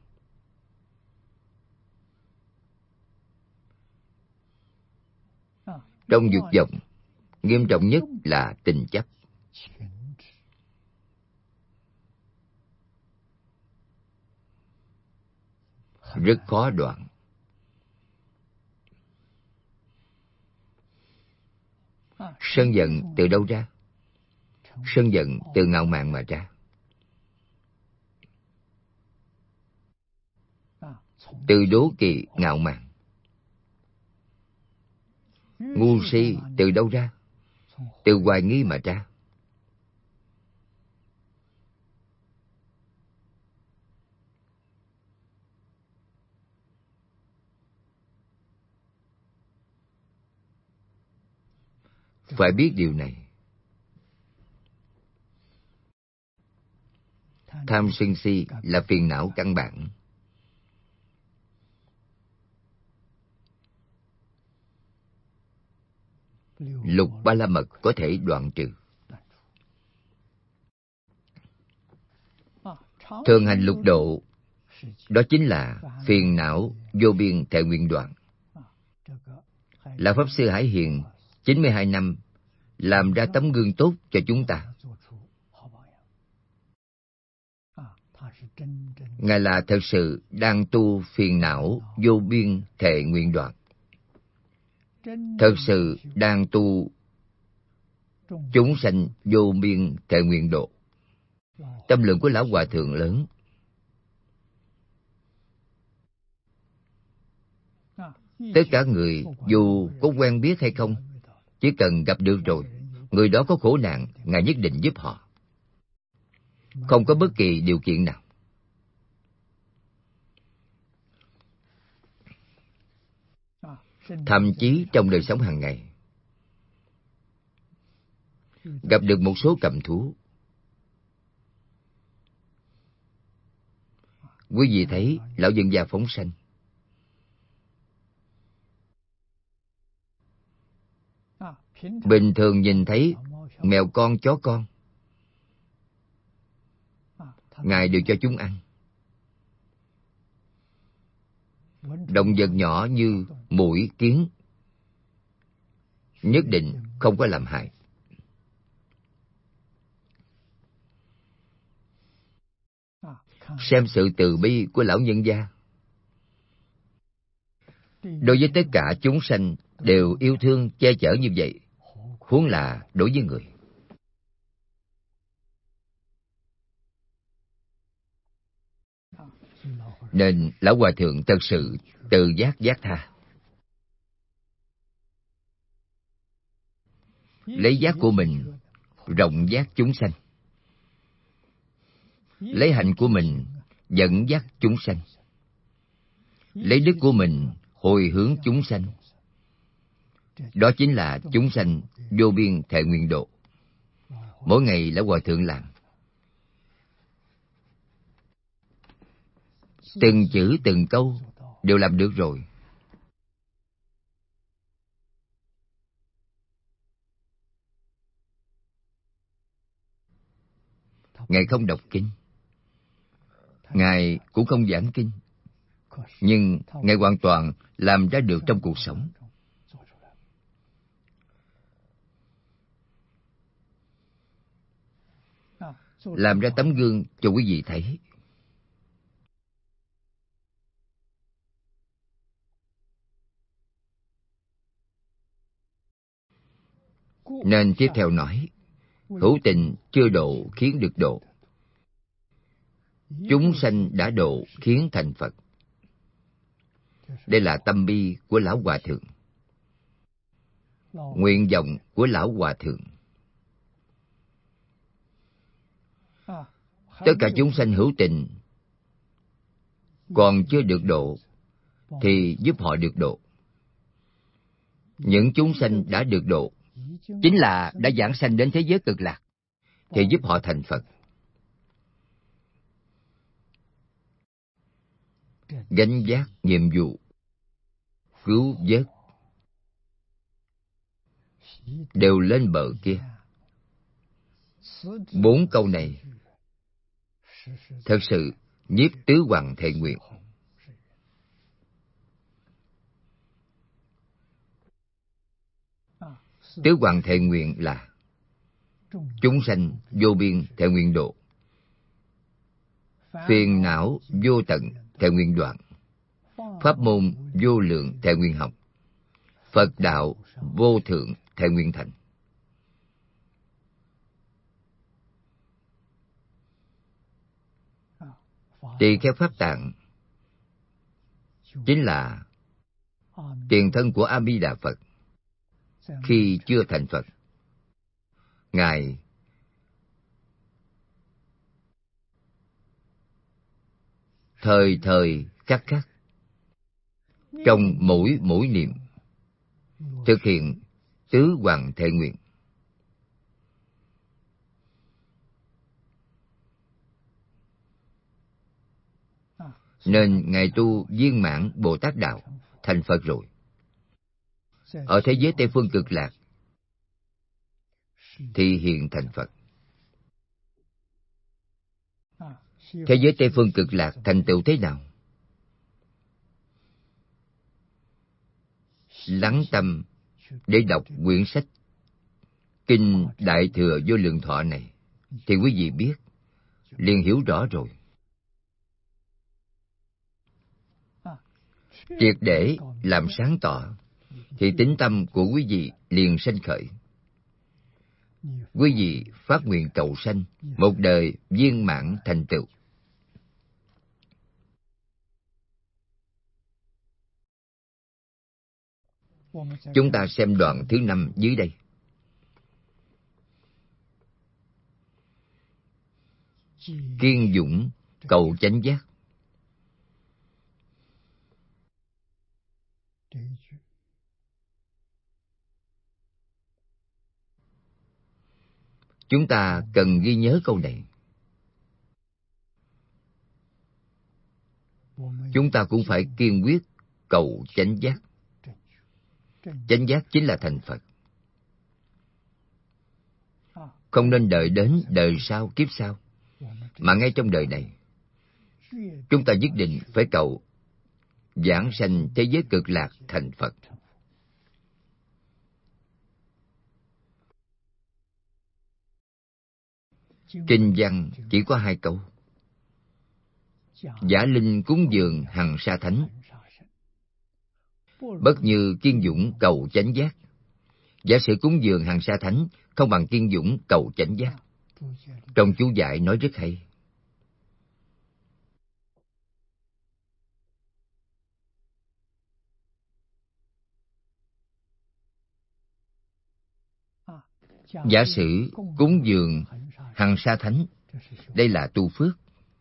Trong dục vọng, nghiêm trọng nhất là tình chấp. Rất khó đoạn. Sân giận từ đâu ra? Sân giận từ ngạo mạn mà ra. Từ đố kỵ ngạo mạn. Ngu si từ đâu ra? Từ hoài nghi mà ra. Phải biết điều này. Tham sân si là phiền não căn bản. Lục Ba La Mật có thể đoạn trừ. Thường hành lục độ, đó chính là phiền não vô biên thệ nguyện đoạn. Là Pháp Sư Hải Hiền chín mươi hai năm làm ra tấm gương tốt cho chúng ta. Ngài là thật sự đang tu phiền não vô biên thệ nguyện đoạn. Thật sự đang tu chúng sanh vô biên thệ nguyện độ. Tâm lượng của Lão Hòa Thượng lớn. Tất cả người dù có quen biết hay không, chỉ cần gặp được rồi, người đó có khổ nạn, Ngài nhất định giúp họ. Không có bất kỳ điều kiện nào. Thậm chí trong đời sống hàng ngày, gặp được một số cầm thú. Quý vị thấy lão nhân gia phóng sanh. Bình thường nhìn thấy mèo con, chó con, Ngài đều cho chúng ăn. Động vật nhỏ như muỗi, kiến nhất định không có làm hại. Xem sự từ bi của lão nhân gia. Đối với tất cả chúng sanh đều yêu thương che chở như vậy, huống là đối với người. Nên lão hòa thượng thật sự tự giác giác tha. Lấy giác của mình rộng giác chúng sanh, lấy hạnh của mình dẫn dắt chúng sanh, lấy đức của mình hồi hướng chúng sanh. Đó chính là chúng sanh vô biên thệ nguyện độ. Mỗi ngày lão hòa thượng làm, từng chữ từng câu đều làm được rồi. Ngài không đọc kinh, Ngài cũng không giảng kinh, nhưng Ngài hoàn toàn làm ra được trong cuộc sống. Làm ra tấm gương cho quý vị thấy. Nên tiếp theo nói, hữu tình chưa độ khiến được độ, chúng sanh đã độ khiến thành Phật. Đây là tâm bi của lão hòa thượng, nguyện vọng của lão hòa thượng. Tất cả chúng sanh hữu tình còn chưa được độ thì giúp họ được độ. Những chúng sanh đã được độ, chính là đã giảng sanh đến thế giới cực lạc, thì giúp họ thành Phật. Gánh vác nhiệm vụ cứu vớt đều lên bờ kia. Bốn câu này thật sự nhiếp tứ hoàng thệ nguyện. Tứ hoàng thệ nguyện là chúng sanh vô biên thệ nguyện độ, phiền não vô tận thệ nguyện đoạn, pháp môn vô lượng thệ nguyện học, Phật đạo vô thượng thệ nguyện thành. Tỳ kheo Pháp Tạng chính là tiền thân của A Di Đà Phật. Khi chưa thành Phật, Ngài thời thời khắc khắc trong mỗi mỗi niệm thực hiện tứ hoàng thệ nguyện. Nên Ngài tu viên mãn Bồ Tát Đạo, thành Phật rồi. Ở thế giới Tây Phương Cực Lạc thì hiện thành Phật. Thế giới Tây Phương Cực Lạc thành tựu thế nào? Lắng tâm để đọc quyển sách Kinh Đại Thừa Vô Lượng Thọ này, thì quý vị biết, liền hiểu rõ rồi. Triệt để làm sáng tỏ, thì tính tâm của quý vị liền sanh khởi. Quý vị phát nguyện cầu sanh, một đời viên mãn thành tựu. Chúng ta xem đoạn thứ năm dưới đây. Kiên dũng cầu chánh giác. Chúng ta cần ghi nhớ câu này. Chúng ta cũng phải kiên quyết cầu chánh giác. Chánh giác chính là thành Phật. Không nên đợi đến đời sau, kiếp sau, mà ngay trong đời này, chúng ta nhất định phải cầu giảng sanh thế giới cực lạc thành Phật. Kinh văn chỉ có hai câu. Giả linh cúng dường hằng sa thánh, bất như kiên dũng cầu chánh giác. Giả sử cúng dường hằng sa thánh không bằng kiên dũng cầu chánh giác. Trong chú giải nói rất hay. Giả sử cúng dường hằng sa thánh, đây là tu phước.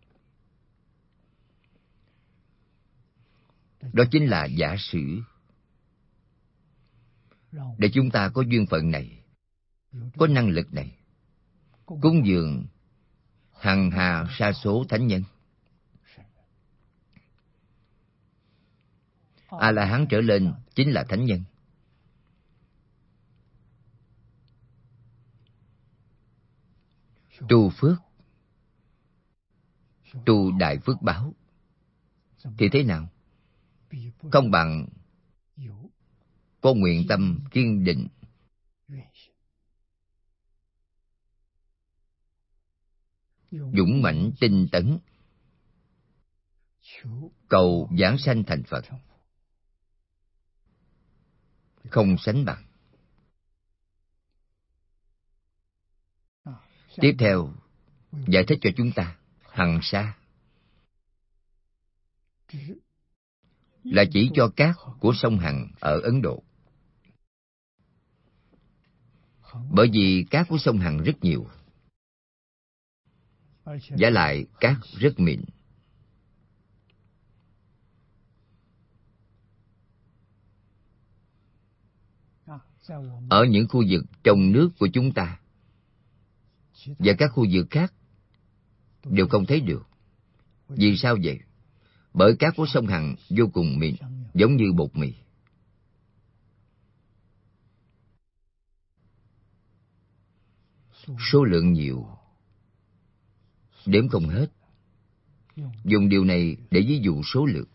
Đó chính là giả sử. Để chúng ta có duyên phận này, có năng lực này, cúng dường hằng hà sa số thánh nhân. A-la-hán trở lên chính là thánh nhân. Tu phước, tu đại phước báo thì thế nào? Không bằng có nguyện tâm kiên định, dũng mãnh tinh tấn, cầu giảng sanh thành Phật, không sánh bằng. Tiếp theo, giải thích cho chúng ta, hằng sa là chỉ cho cát của sông Hằng ở Ấn Độ. Bởi vì cát của sông Hằng rất nhiều, vả lại cát rất mịn. Ở những khu vực trong nước của chúng ta và các khu vực khác đều không thấy được. Vì sao vậy? Bởi cát của sông Hằng vô cùng mịn, giống như bột mì. Số lượng nhiều, đếm không hết. Dùng điều này để ví dụ số lượng.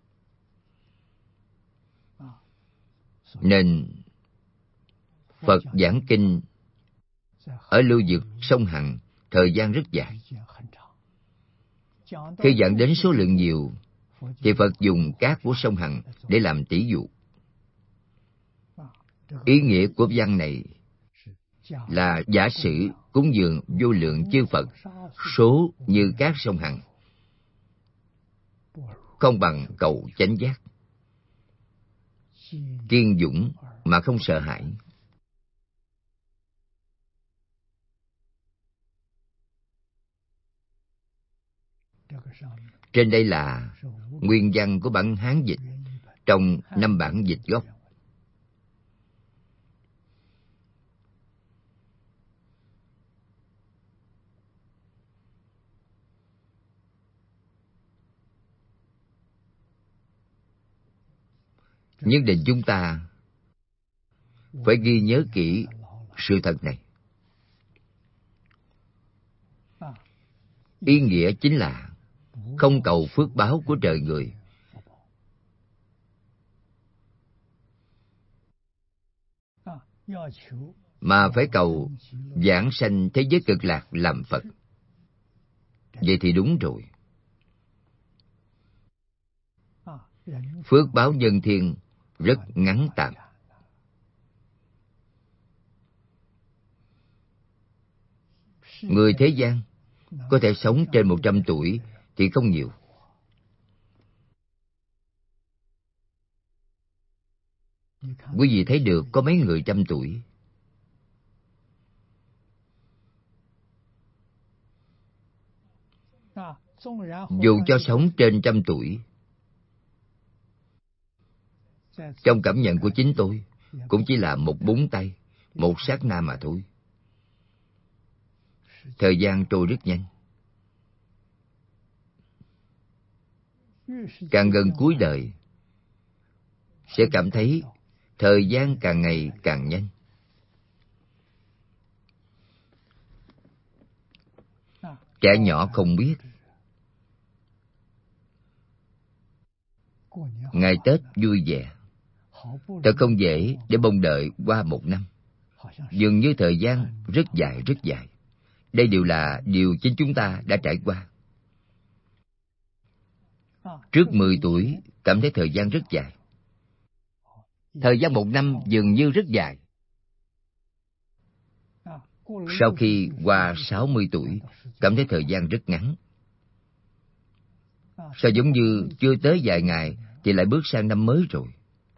Nên Phật giảng kinh ở lưu vực sông Hằng thời gian rất dài. Khi giảng đến số lượng nhiều, thì Phật dùng cát của sông Hằng để làm tỷ dụ. Ý nghĩa của văn này là giả sử cúng dường vô lượng chư Phật số như cát sông Hằng, không bằng cầu chánh giác, kiên dũng mà không sợ hãi. Trên đây là nguyên văn của bản Hán dịch trong năm bản dịch gốc. Nhất định chúng ta phải ghi nhớ kỹ sự thật này. Ý nghĩa chính là không cầu phước báo của trời người, mà phải cầu giảng sanh thế giới cực lạc làm Phật. Vậy thì đúng rồi. Phước báo nhân thiên rất ngắn tạm. Người thế gian có thể sống trên một trăm tuổi thì không nhiều. Quý vị thấy được có mấy người trăm tuổi. Dù cho sống trên trăm tuổi, trong cảm nhận của chính tôi, cũng chỉ là một búng tay, một sát na mà thôi. thời gian trôi rất nhanh. Càng gần cuối đời, sẽ cảm thấy thời gian càng ngày càng nhanh. Trẻ nhỏ không biết, ngày Tết vui vẻ, thật không dễ để mong đợi qua một năm. Dường như thời gian rất dài rất dài. Đây đều là điều chính chúng ta đã trải qua. Trước mười tuổi, cảm thấy thời gian rất dài. Thời gian một năm dường như rất dài. Sau khi qua sáu mươi tuổi, cảm thấy thời gian rất ngắn. Sao giống như chưa tới vài ngày thì lại bước sang năm mới rồi.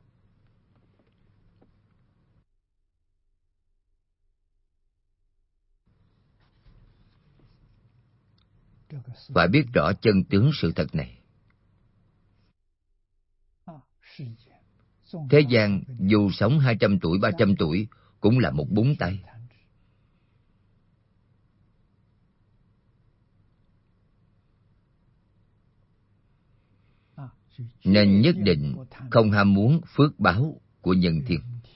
Phải biết rõ chân tướng sự thật này. Thế gian dù sống hai trăm tuổi, ba trăm tuổi cũng là một búng tay. Nên nhất định không ham muốn phước báo của nhân thiên.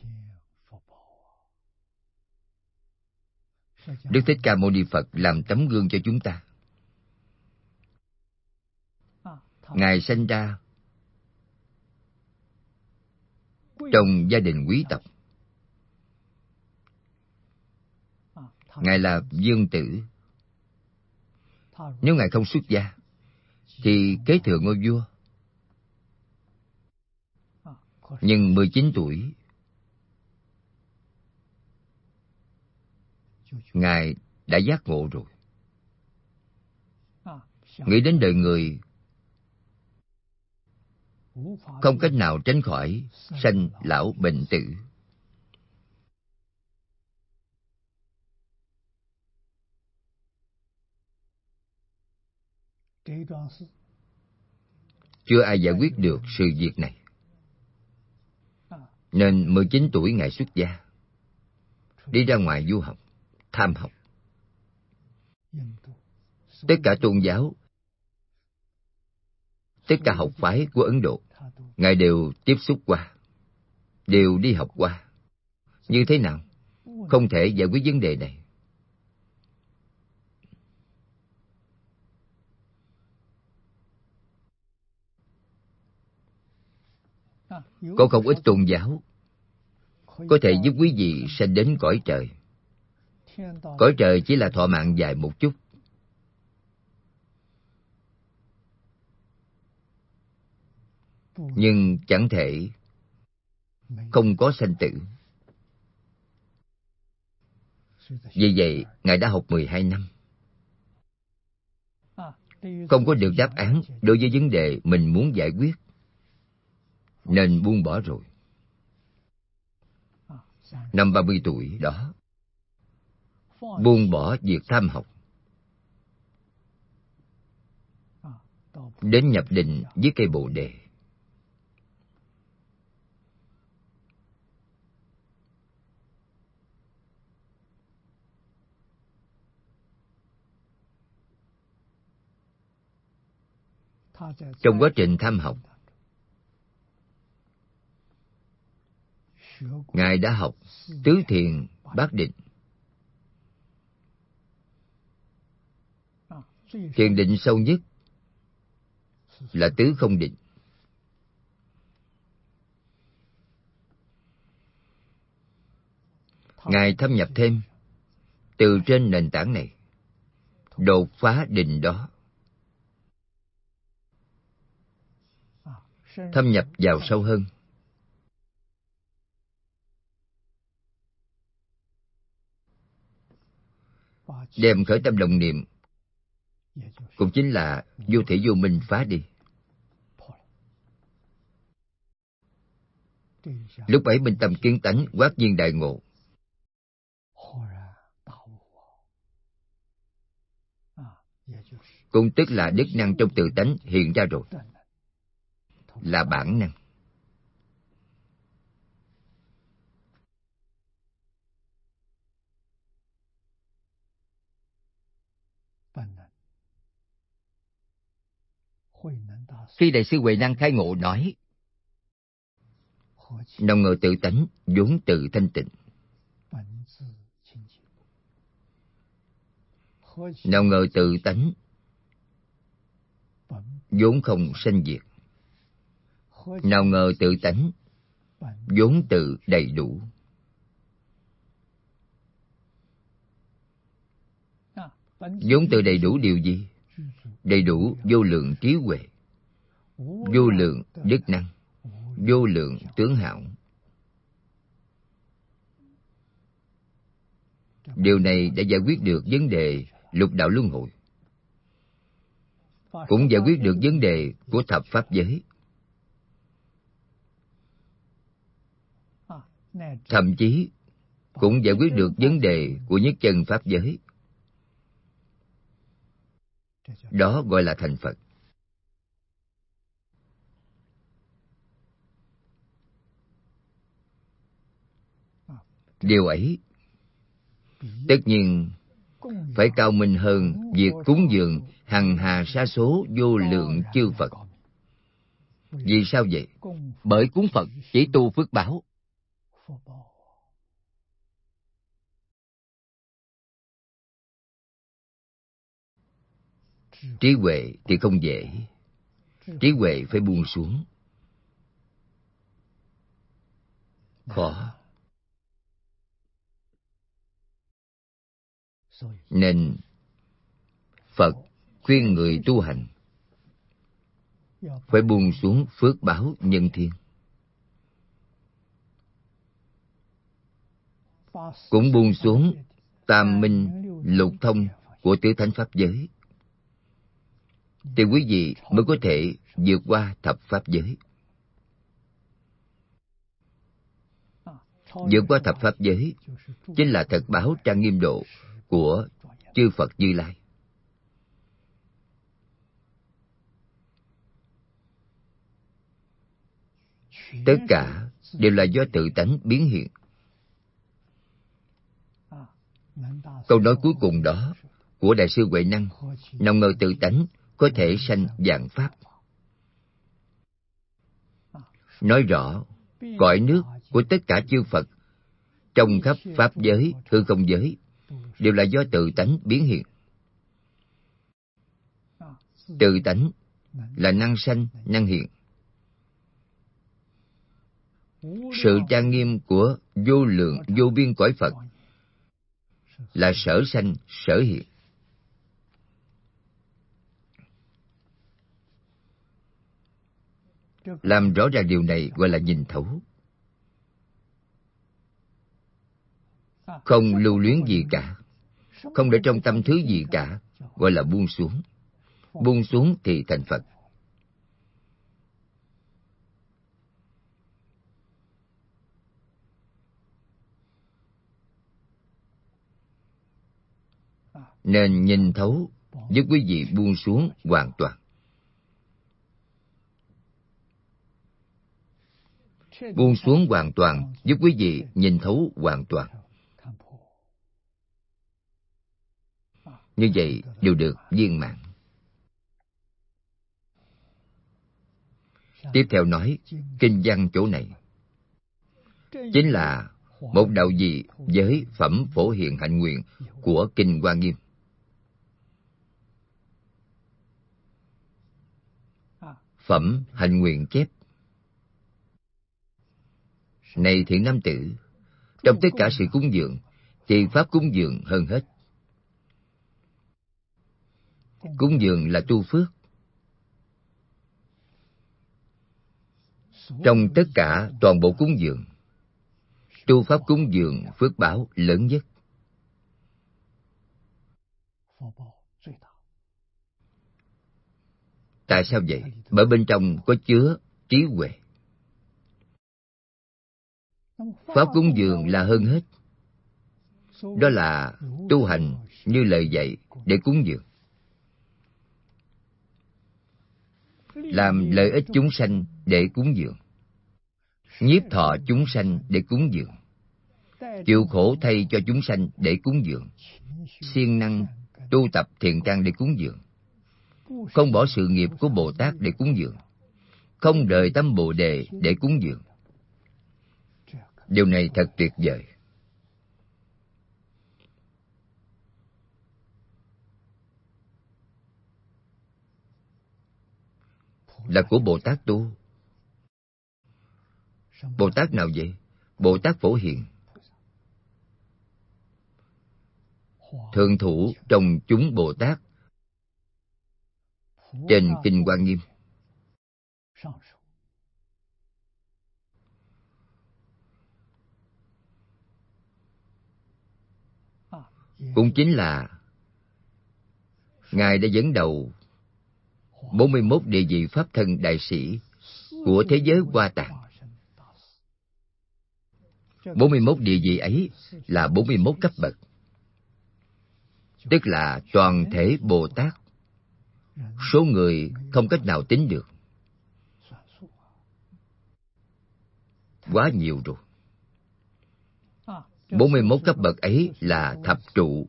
Đức Thích Ca Mâu Ni Phật làm tấm gương cho chúng ta. Ngài sinh ra trong gia đình quý tộc. Ngài là vương tử. Nếu Ngài không xuất gia, thì kế thừa ngôi vua. Nhưng mười chín tuổi, Ngài đã giác ngộ rồi. Nghĩ đến đời người không cách nào tránh khỏi sanh lão bệnh tử. Chưa ai giải quyết được sự việc này. Nên mười chín tuổi Ngài xuất gia, đi ra ngoài du học, tham học. Tất cả tôn giáo, tất cả học phái của Ấn Độ, Ngài đều tiếp xúc qua, đều đi học qua. Như thế nào? Không thể giải quyết vấn đề này. Có không ít tôn giáo có thể giúp quý vị sẽ đến cõi trời. Cõi trời chỉ là thọ mạng dài một chút. Nhưng chẳng thể không có sanh tử. Vì vậy, Ngài đã học mười hai năm. Không có được đáp án đối với vấn đề mình muốn giải quyết, nên buông bỏ rồi. Năm ba mươi tuổi đó, buông bỏ việc tham học, đến nhập định với cây Bồ Đề. Trong quá trình tham học, Ngài đã học tứ thiền bát định. Thiền định sâu nhất là tứ không định. Ngài thâm nhập thêm từ trên nền tảng này, đột phá định đó, thâm nhập vào sâu hơn. Đem khởi tâm đồng niệm, cũng chính là vô thể vô minh phá đi. Lúc ấy minh tâm kiến tánh, quát nhiên đại ngộ. Cũng tức là đức năng trong tự tánh hiện ra rồi, là bản năng. Khi Đại sư Huệ Năng khai ngộ nói, nào ngờ tự tánh vốn tự thanh tịnh, nào ngờ tự tánh vốn không sanh diệt, nào ngờ tự tánh vốn tự đầy đủ. Vốn tự đầy đủ điều gì? Đầy đủ vô lượng trí huệ, vô lượng đức năng, vô lượng tướng hảo. Điều này đã giải quyết được vấn đề lục đạo luân hồi, cũng giải quyết được vấn đề của thập pháp giới, thậm chí cũng giải quyết được vấn đề của nhất chân pháp giới. Đó gọi là thành Phật. Điều ấy tất nhiên phải cao minh hơn việc cúng dường hằng hà sa số vô lượng chư Phật. Vì sao vậy? Bởi cúng Phật chỉ tu phước báo. Trí huệ thì không dễ. Trí huệ phải buông xuống. Khó. Nên Phật khuyên người tu hành phải buông xuống phước báo nhân thiên, cũng buông xuống tam minh lục thông của tứ thánh pháp giới, thì quý vị mới có thể vượt qua thập pháp giới. Vượt qua thập pháp giới chính là thật báo trang nghiêm độ của chư Phật Như Lai. Tất cả đều là do tự tánh biến hiện. Câu nói cuối cùng đó của Đại sư Huệ Năng, nào ngờ tự tánh có thể sanh vạn pháp, nói rõ cõi nước của tất cả chư Phật trong khắp pháp giới, hư không giới đều là do tự tánh biến hiện. Tự tánh là năng sanh, năng hiện. Sự trang nghiêm của vô lượng vô biên cõi Phật là sở sanh, sở hiện. Làm rõ ràng điều này gọi là nhìn thấu. Không lưu luyến gì cả, không để trong tâm thứ gì cả, gọi là buông xuống. Buông xuống thì thành Phật. Nên nhìn thấu giúp quý vị buông xuống hoàn toàn. Buông xuống hoàn toàn giúp quý vị nhìn thấu hoàn toàn. Như vậy đều được viên mãn. Tiếp theo nói kinh văn chỗ này chính là một đạo dị với phẩm phổ hiền hạnh nguyện của kinh Hoa Nghiêm. Phẩm hạnh nguyện chép: Này thiện nam tử, trong tất cả sự cúng dường thì pháp cúng dường hơn hết. Cúng dường là tu phước. Trong tất cả toàn bộ cúng dường, tu pháp cúng dường phước báo lớn nhất. Tại sao vậy? Bởi bên trong có chứa trí huệ. Pháp cúng dường là hơn hết. Đó là tu hành như lời dạy để cúng dường, làm lợi ích chúng sanh để cúng dường, nhiếp thọ chúng sanh để cúng dường, chịu khổ thay cho chúng sanh để cúng dường, siêng năng tu tập thiện căn để cúng dường. không bỏ sự nghiệp của Bồ Tát để cúng dường, không rời tâm Bồ Đề để cúng dường. Điều này thật tuyệt vời. Là của Bồ Tát tu. Bồ Tát nào vậy? Bồ Tát Phổ Hiền, thượng thủ trong chúng Bồ Tát trên Kinh Hoa Nghiêm. Cũng chính là Ngài đã dẫn đầu bốn mươi mốt địa vị Pháp thân đại sĩ của thế giới Hoa Tạng. bốn mươi mốt địa vị ấy là bốn mươi mốt cấp bậc, tức là toàn thể Bồ Tát. Số người không cách nào tính được. Quá nhiều rồi. bốn mươi mốt cấp bậc ấy là thập trụ,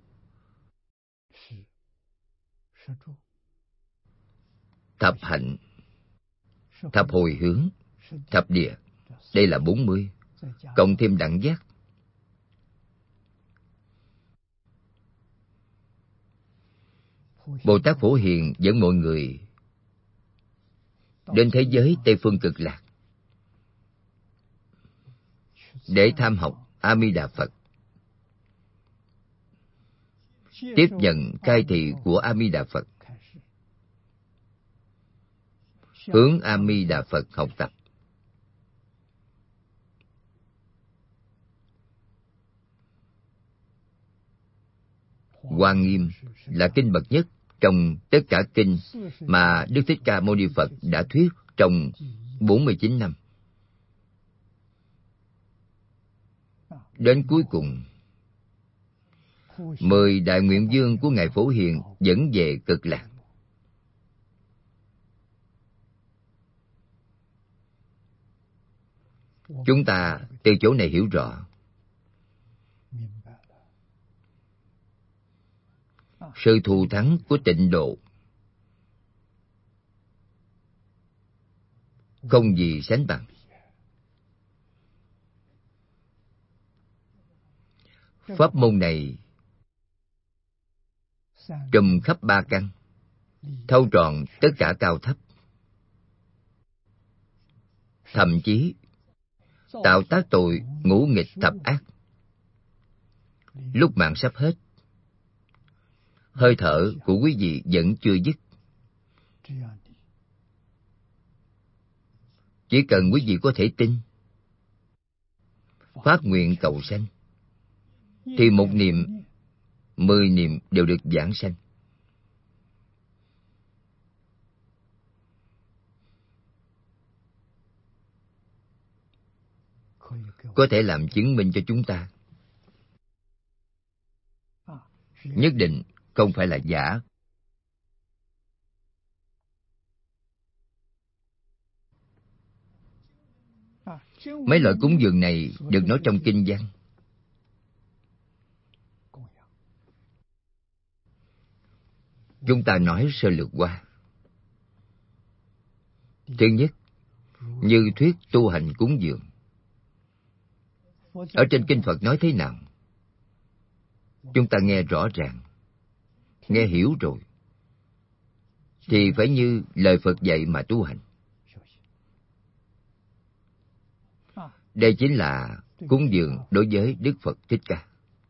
thập hạnh, thập hồi hướng, thập địa. Đây là bốn mươi, cộng thêm đẳng giác. Bồ Tát Phổ Hiền dẫn mọi người đến thế giới Tây Phương Cực Lạc để tham học A Di Đà Phật, tiếp nhận cai thị của A Di Đà Phật, hướng A Di Đà Phật học tập. Hoa Nghiêm là kinh bậc nhất trong tất cả kinh mà Đức Thích Ca Mâu Ni Phật đã thuyết trong bốn mươi chín năm. Đến cuối cùng, mười đại nguyện vương của Ngài Phổ Hiền dẫn về Cực Lạc. Chúng ta từ chỗ này hiểu rõ, sự thù thắng của tịnh độ không gì sánh bằng. Pháp môn này trùm khắp ba căn, thâu trọn tất cả cao thấp, thậm chí tạo tác tội ngũ nghịch thập ác. Lúc mạng sắp hết, hơi thở của quý vị vẫn chưa dứt. Chỉ cần quý vị có thể tin, phát nguyện cầu sanh, thì một niệm, mười niệm đều được giảng sanh. Có thể làm chứng minh cho chúng ta. Nhất định không phải là giả. Mấy loại cúng dường này được nói trong kinh văn. Chúng ta nói sơ lược qua. Thứ nhất, như thuyết tu hành cúng dường. Ở trên kinh Phật nói thế nào? Chúng ta nghe rõ ràng, nghe hiểu rồi, thì phải như lời Phật dạy mà tu hành. Đây chính là cúng dường đối với Đức Phật Thích Ca,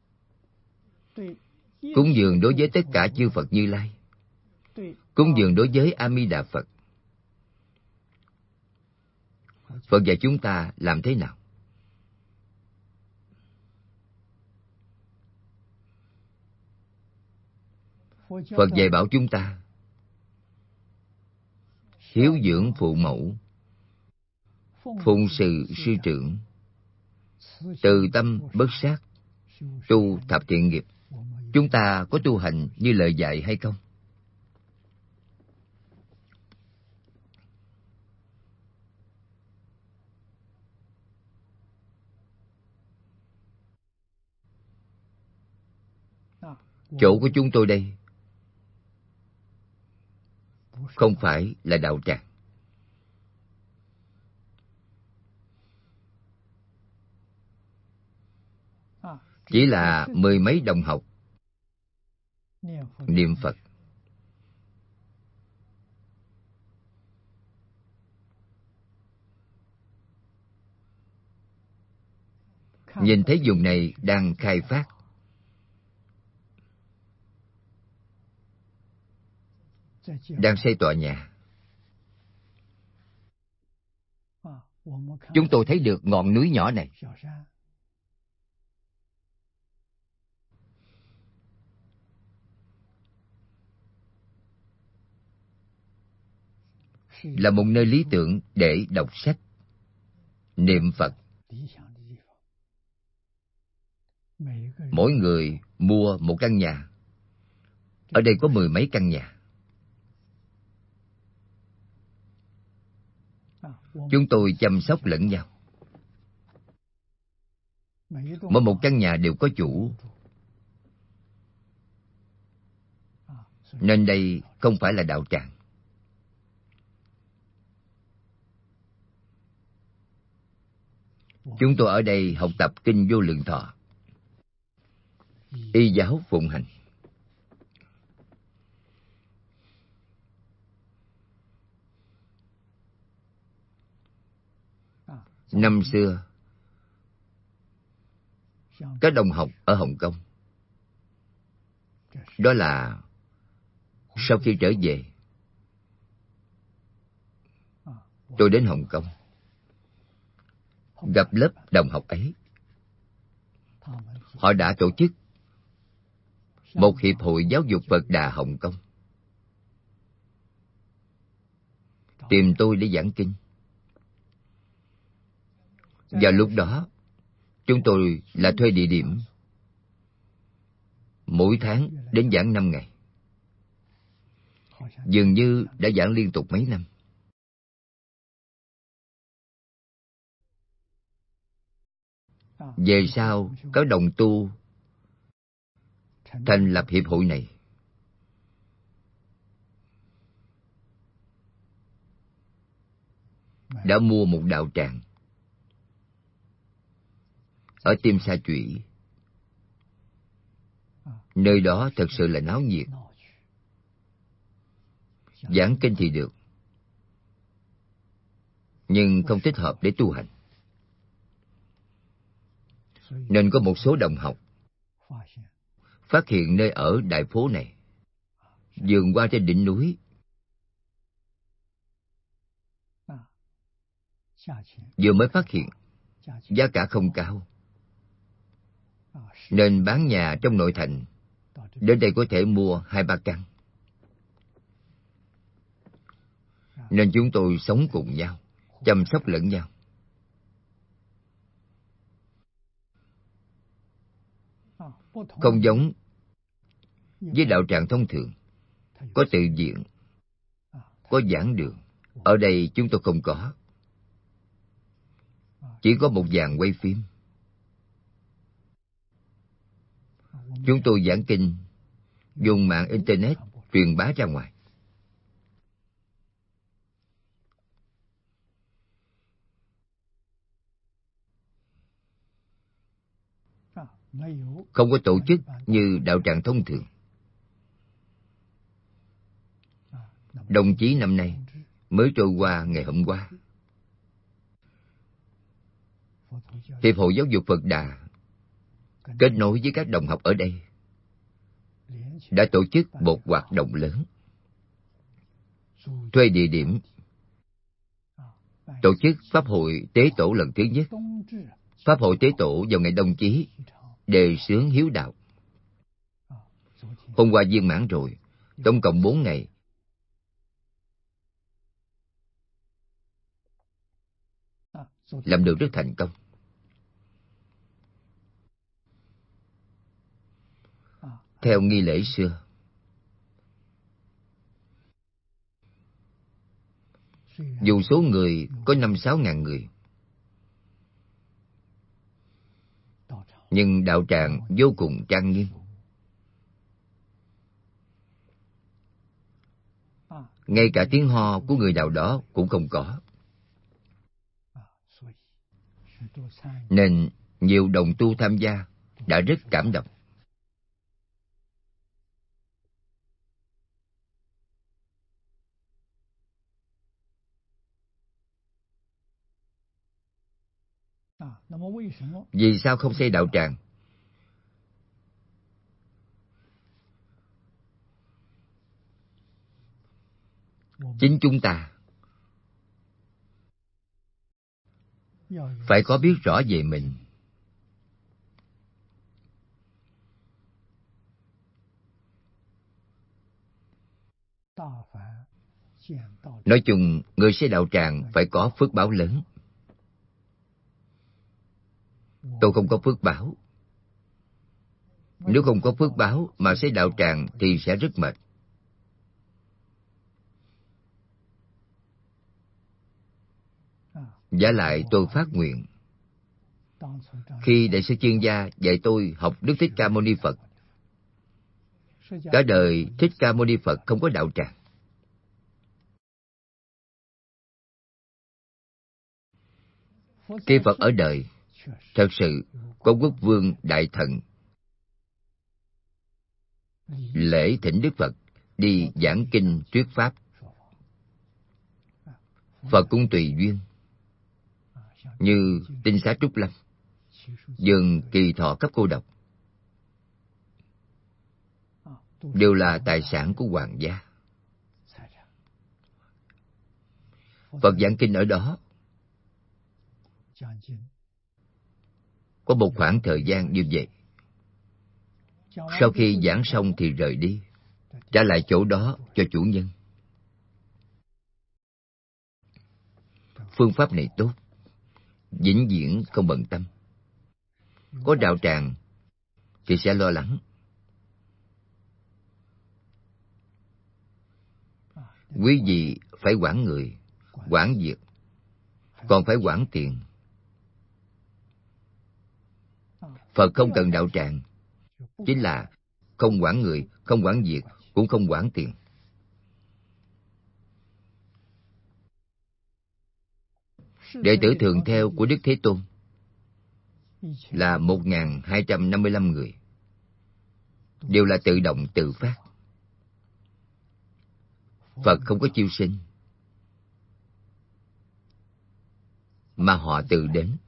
cúng dường đối với tất cả chư Phật Như Lai, cúng dường đối với A Di Đà Phật. Phật dạy chúng ta làm thế nào? Phật dạy bảo chúng ta hiếu dưỡng phụ mẫu, phụng sự sư trưởng, từ tâm bất sát, tu thập thiện nghiệp. Chúng ta có tu hành như lời dạy hay không? Chỗ của chúng tôi đây không phải là đạo tràng. Chỉ là mười mấy đồng học niệm Phật. Nhìn thấy vùng này đang khai phát, đang xây tòa nhà. Chúng tôi thấy được ngọn núi nhỏ này. Là một nơi lý tưởng để đọc sách, niệm Phật. Mỗi người mua một căn nhà. Ở đây có mười mấy căn nhà. Chúng tôi chăm sóc lẫn nhau. Mỗi một căn nhà đều có chủ. Nên đây không phải là đạo tràng. Chúng tôi ở đây học tập Kinh Vô Lượng Thọ, y giáo phụng hành. Năm xưa, các đồng học ở Hồng Kông, đó là sau khi trở về, tôi đến Hồng Kông, gặp lớp đồng học ấy. Họ đã tổ chức một hiệp hội giáo dục Phật Đà Hồng Kông, tìm tôi để giảng kinh. Vào lúc đó, chúng tôi là thuê địa điểm, mỗi tháng đến giảng năm ngày. Dường như đã giảng liên tục mấy năm. Về sau, các đồng tu thành lập hiệp hội này. Đã mua một đạo tràng ở Tiêm Sa Chủy. Nơi đó thật sự là náo nhiệt. Giảng kinh thì được, nhưng không thích hợp để tu hành. Nên có một số đồng học phát hiện nơi ở đại phố này, vườn hoa trên đỉnh núi, vừa mới phát hiện, giá cả không cao, nên bán nhà trong nội thành. Đến đây có thể mua hai ba căn. Nên chúng tôi sống cùng nhau, chăm sóc lẫn nhau. Không giống với đạo tràng thông thường, có tự viện, có giảng đường. Ở đây chúng tôi không có. Chỉ có một dàn quay phim. Chúng tôi giảng kinh dùng mạng Internet truyền bá ra ngoài. Không có tổ chức như đạo tràng thông thường. Đồng chí năm nay mới trôi qua ngày hôm qua. Hiệp hội Giáo dục Phật Đà kết nối với các đồng học ở đây, đã tổ chức một hoạt động lớn. Thuê địa điểm, tổ chức Pháp hội Tế Tổ lần thứ nhất. Pháp hội Tế Tổ vào ngày Đông Chí, đề xướng hiếu đạo. Hôm qua viên mãn rồi, tổng cộng bốn ngày. Làm được rất thành công. Theo nghi lễ xưa, dù số người có năm sáu ngàn người, nhưng đạo tràng vô cùng trang nghiêm. ngay cả tiếng ho của người nào đó cũng không có. Nên nhiều đồng tu tham gia đã rất cảm động. Vì sao không xây đạo tràng? Chính chúng ta phải có biết rõ về mình. Nói chung, người xây đạo tràng phải có phước báo lớn. Tôi không có phước báo. Nếu không có phước báo mà xây đạo tràng thì sẽ rất mệt. Vả lại tôi phát nguyện, khi Đại sư Chuyên Gia dạy tôi học Đức Thích Ca Mâu Ni Phật, cả đời Thích Ca Mâu Ni Phật không có đạo tràng. Khi Phật ở đời, thật sự có quốc vương đại thần lễ thỉnh Đức Phật đi giảng kinh thuyết pháp. Phật cũng tùy duyên, như Tinh Xá Trúc Lâm, vườn Kỳ Thọ cấp cô độc, đều là tài sản của hoàng gia. Phật giảng kinh ở đó có một khoảng thời gian như vậy. Sau khi giảng xong thì rời đi, trả lại chỗ đó cho chủ nhân. Phương pháp này tốt, vĩnh viễn không bận tâm. Có đạo tràng thì sẽ lo lắng. Quý vị phải quản người, quản việc, còn phải quản tiền. Phật không cần đạo tràng, chính là không quản người, không quản việc, cũng không quản tiền. Đệ tử thường theo của Đức Thế Tôn là một nghìn hai trăm năm mươi lăm người, đều là tự động tự phát. Phật không có chiêu sinh, mà họ tự đến.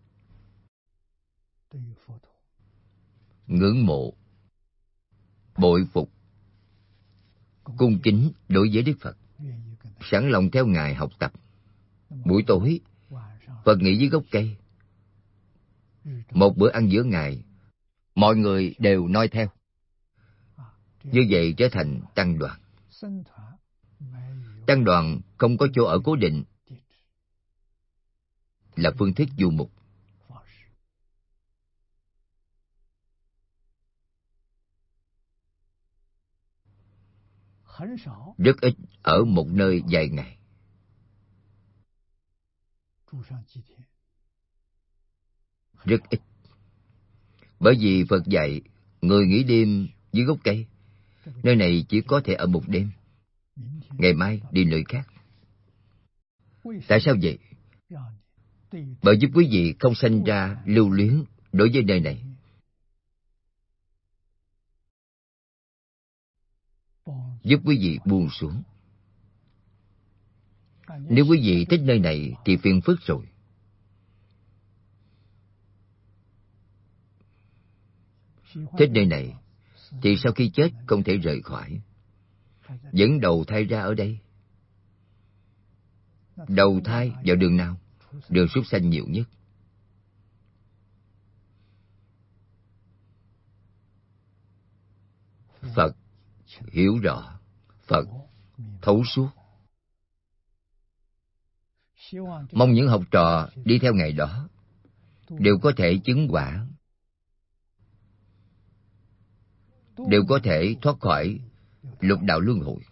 Ngưỡng mộ, bội phục, cung kính đối với Đức Phật, sẵn lòng theo Ngài học tập. Buổi tối, Phật nghỉ dưới gốc cây. Một bữa ăn giữa ngày, mọi người đều noi theo. Như vậy trở thành tăng đoàn. Tăng đoàn không có chỗ ở cố định, là phương thức du mục. Rất ít ở một nơi vài ngày. Rất ít. Bởi vì Phật dạy, người nghỉ đêm dưới gốc cây, nơi này chỉ có thể ở một đêm, ngày mai đi nơi khác. Tại sao vậy? Bởi giúp quý vị không sanh ra lưu luyến đối với nơi này. Giúp quý vị buông xuống. Nếu quý vị thích nơi này thì phiền phức rồi. Thích nơi này thì sau khi chết không thể rời khỏi, vẫn đầu thai ra ở đây. Đầu thai vào đường nào? Đường súc sanh nhiều nhất. Phật hiểu rõ, Phật thấu suốt. Mong những học trò đi theo Ngài đó đều có thể chứng quả, đều có thể thoát khỏi lục đạo luân hồi.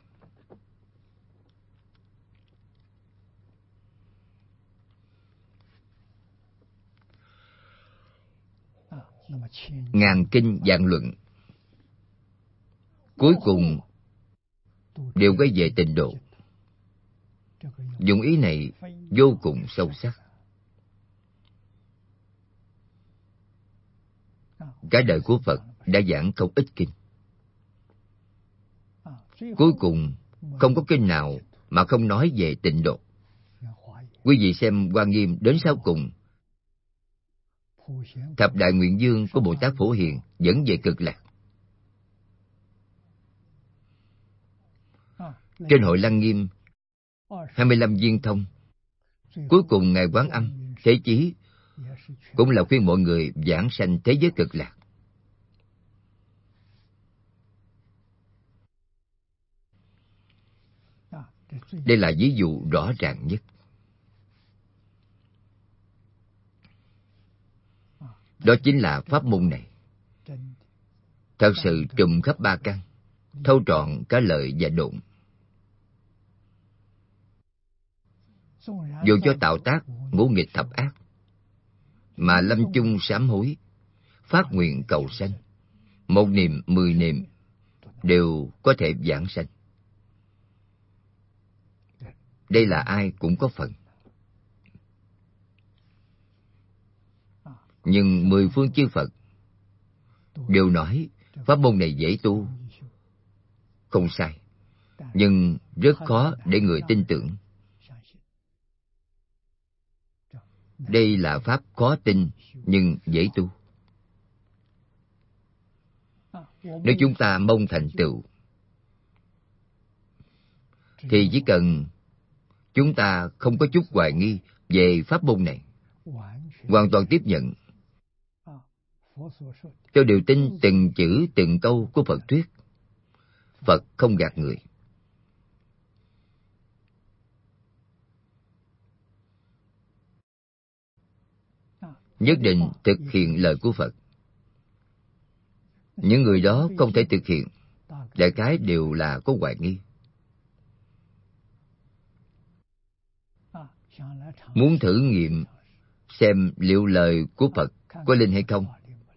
Ngàn kinh vạn luận, cuối cùng đều quay về tịnh độ. Dụng ý này vô cùng sâu sắc. Cả đời của Phật đã giảng không ít kinh. Cuối cùng, không có kinh nào mà không nói về tịnh độ. Quý vị xem Hoa Nghiêm đến sau cùng, thập đại nguyện dương của Bồ Tát Phổ Hiền dẫn về Cực Lạc. Trên Hội Lăng Nghiêm, hai mươi lăm viên thông, cuối cùng Ngài Quán Âm, Thế Chí cũng là khuyên mọi người giảng sanh thế giới Cực Lạc. Đây là ví dụ rõ ràng nhất. Đó chính là pháp môn này. Thật sự trùm khắp ba căn, thâu trọn cả lợi và độn. Dù cho tạo tác ngũ nghịch thập ác, mà lâm chung sám hối, phát nguyện cầu sanh, một niệm mười niệm đều có thể giảng sanh. Đây là ai cũng có phần. Nhưng mười phương chư Phật đều nói pháp môn này dễ tu, không sai, nhưng rất khó để người tin tưởng. Đây là pháp khó tin nhưng dễ tu. Nếu chúng ta mong thành tựu thì chỉ cần chúng ta không có chút hoài nghi về pháp môn này, hoàn toàn tiếp nhận, cho đều tin từng chữ từng câu của Phật thuyết. Phật không gạt người. Nhất định thực hiện lời của Phật. Những người đó không thể thực hiện, đại khái đều là có hoài nghi. Muốn thử nghiệm xem liệu lời của Phật có linh hay không.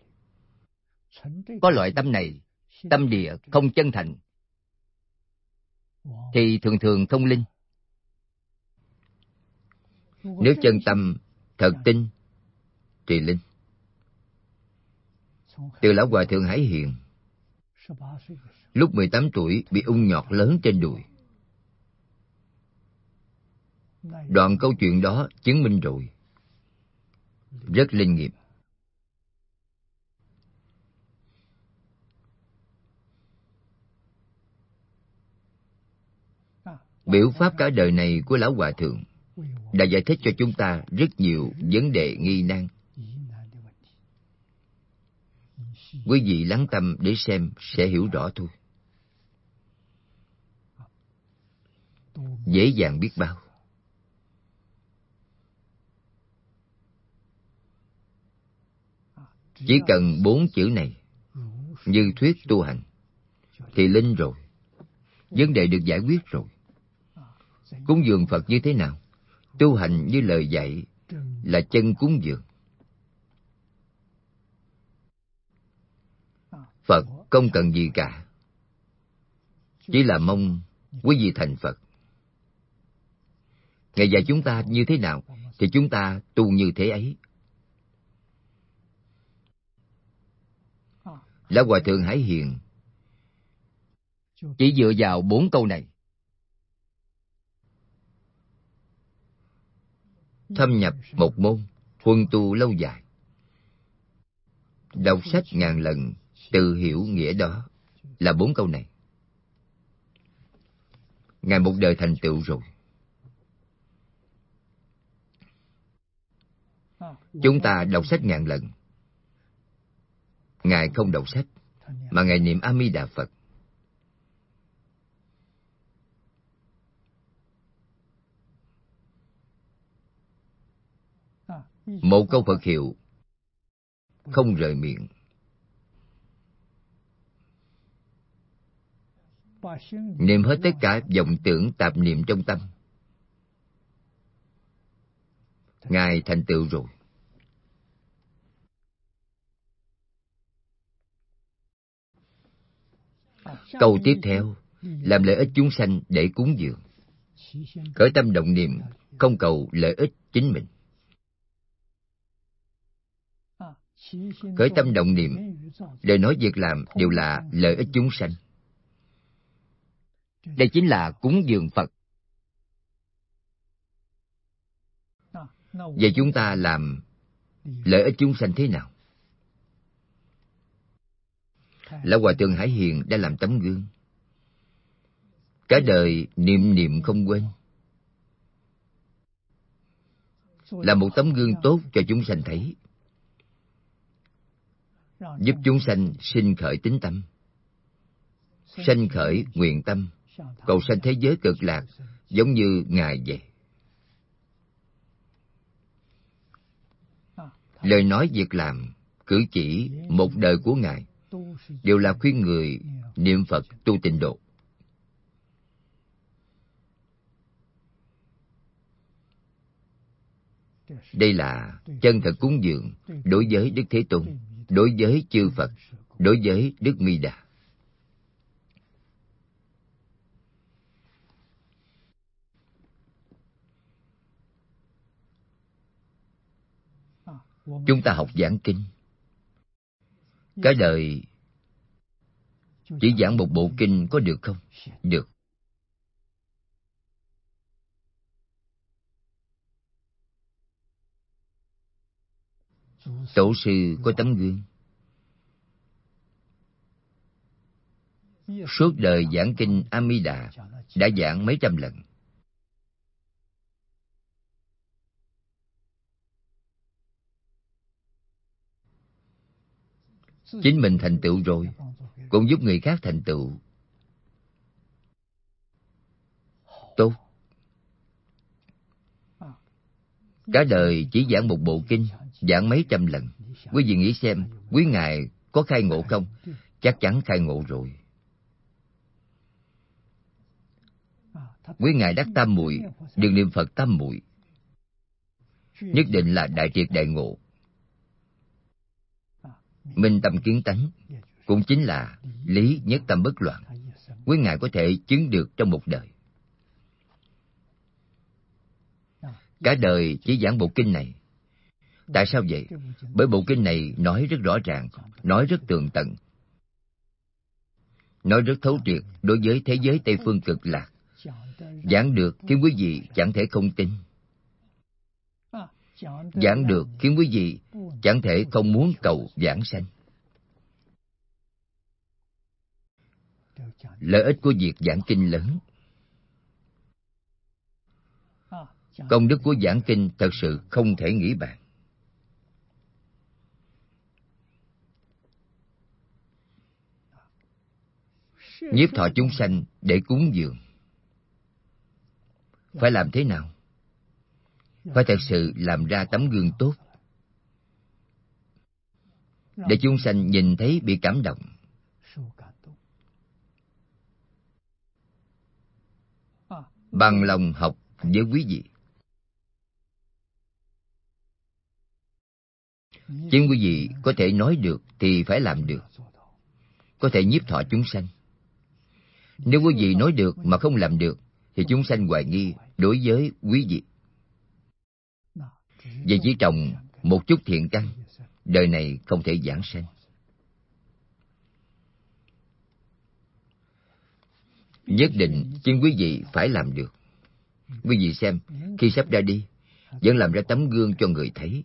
Có loại tâm này, tâm địa không chân thành, thì thường thường không linh. Nếu chân tâm thật tin thì linh. Từ lão Hòa Thượng Hải Hiền, lúc mười tám tuổi bị ung nhọt lớn trên đùi. Đoạn câu chuyện đó chứng minh rồi. Rất linh nghiệm. Biểu pháp cả đời này của lão Hòa Thượng đã giải thích cho chúng ta rất nhiều vấn đề nghi nan. Quý vị lắng tâm để xem sẽ hiểu rõ thôi. Dễ dàng biết bao. Chỉ cần bốn chữ này, như thuyết tu hành, thì linh rồi. Vấn đề được giải quyết rồi. Cúng dường Phật như thế nào? Tu hành như lời dạy là chân cúng dường. Phật không cần gì cả, chỉ là mong quý vị thành Phật. Ngài dạy chúng ta như thế nào thì chúng ta tu như thế ấy. Lão Hòa Thượng Hải Hiền chỉ dựa vào bốn câu này, thâm nhập một môn, huân tu lâu dài. Đọc sách ngàn lần, tự hiểu nghĩa đó, là bốn câu này. Ngài một đời thành tựu rồi. Chúng ta đọc sách ngàn lần, Ngài không đọc sách, mà Ngài niệm A Di Đà Phật. Một câu Phật hiệu không rời miệng. Niệm hết tất cả vọng tưởng tạp niệm trong tâm. Ngài thành tựu rồi. Câu tiếp theo, làm lợi ích chúng sanh để cúng dường. khởi tâm động niệm không cầu lợi ích chính mình. Khởi tâm động niệm, lời nói việc làm đều là lợi ích chúng sanh. Đây chính là cúng dường Phật. Vậy chúng ta làm lợi ích chúng sanh thế nào? Lão Hòa Thượng Hải Hiền đã làm tấm gương. Cả đời niệm niệm không quên. Là một tấm gương tốt cho chúng sanh thấy. Giúp chúng sanh sinh khởi tín tâm, sanh khởi nguyện tâm, cầu sanh thế giới cực lạc, giống như Ngài vậy. Lời nói việc làm, cử chỉ một đời của Ngài đều là khuyên người niệm Phật tu tịnh độ. Đây là chân thật cúng dường đối với Đức Thế Tôn, đối với chư Phật, đối với Đức Mi Đà. Chúng ta học giảng kinh, cả đời chỉ giảng một bộ kinh có được không? Được. Tổ sư có tấm gương, suốt đời giảng kinh A Di Đà đã giảng mấy trăm lần. Chính mình thành tựu rồi, cũng giúp người khác thành tựu. Tốt. Cả đời chỉ giảng một bộ kinh, giảng mấy trăm lần. Quý vị nghĩ xem, quý ngài có khai ngộ không? Chắc chắn khai ngộ rồi. Quý ngài đắc tam muội, đừng niệm Phật tam muội, nhất định là đại triệt đại ngộ. Minh tâm kiến tánh cũng chính là lý nhất tâm bất loạn. Quý ngài có thể chứng được trong một đời. Cả đời chỉ giảng bộ kinh này. Tại sao vậy? Bởi bộ kinh này nói rất rõ ràng, nói rất tường tận, nói rất thấu triệt đối với thế giới Tây Phương cực lạc. Giảng được khiến quý vị chẳng thể không tin. Giảng được khiến quý vị chẳng thể không muốn cầu giảng sanh. Lợi ích của việc giảng kinh lớn. Công đức của giảng kinh thật sự không thể nghĩ bàn. Nhiếp thọ chúng sanh để cúng dường. Phải làm thế nào? Phải thật sự làm ra tấm gương tốt, để chúng sanh nhìn thấy bị cảm động. Bằng lòng học với quý vị. Chính quý vị có thể nói được thì phải làm được, có thể nhiếp thọ chúng sanh. Nếu quý vị nói được mà không làm được, thì chúng sanh hoài nghi đối với quý vị. Vậy chỉ trồng một chút thiện căn, đời này không thể giảng sanh. Nhất định chính quý vị phải làm được. Quý vị xem, khi sắp ra đi, vẫn làm ra tấm gương cho người thấy.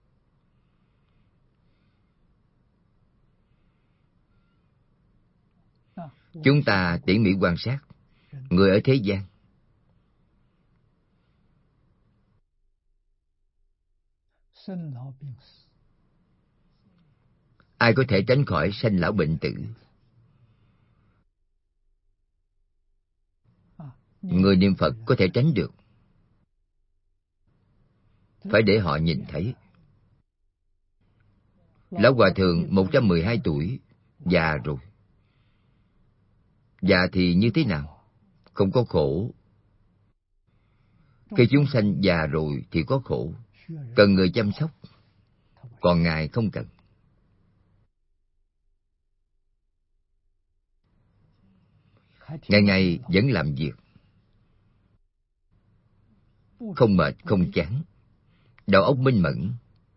Chúng ta tỉ mỉ quan sát người ở thế gian. Ai có thể tránh khỏi sanh lão bệnh tử? Người niệm Phật có thể tránh được. Phải để họ nhìn thấy. Lão Hòa Thượng một trăm mười hai tuổi, già rồi. Già thì như thế nào? Không có khổ. Khi chúng sanh già rồi thì có khổ, cần người chăm sóc. Còn Ngài không cần. Ngày ngày vẫn làm việc. không mệt, không chán, đầu óc minh mẫn,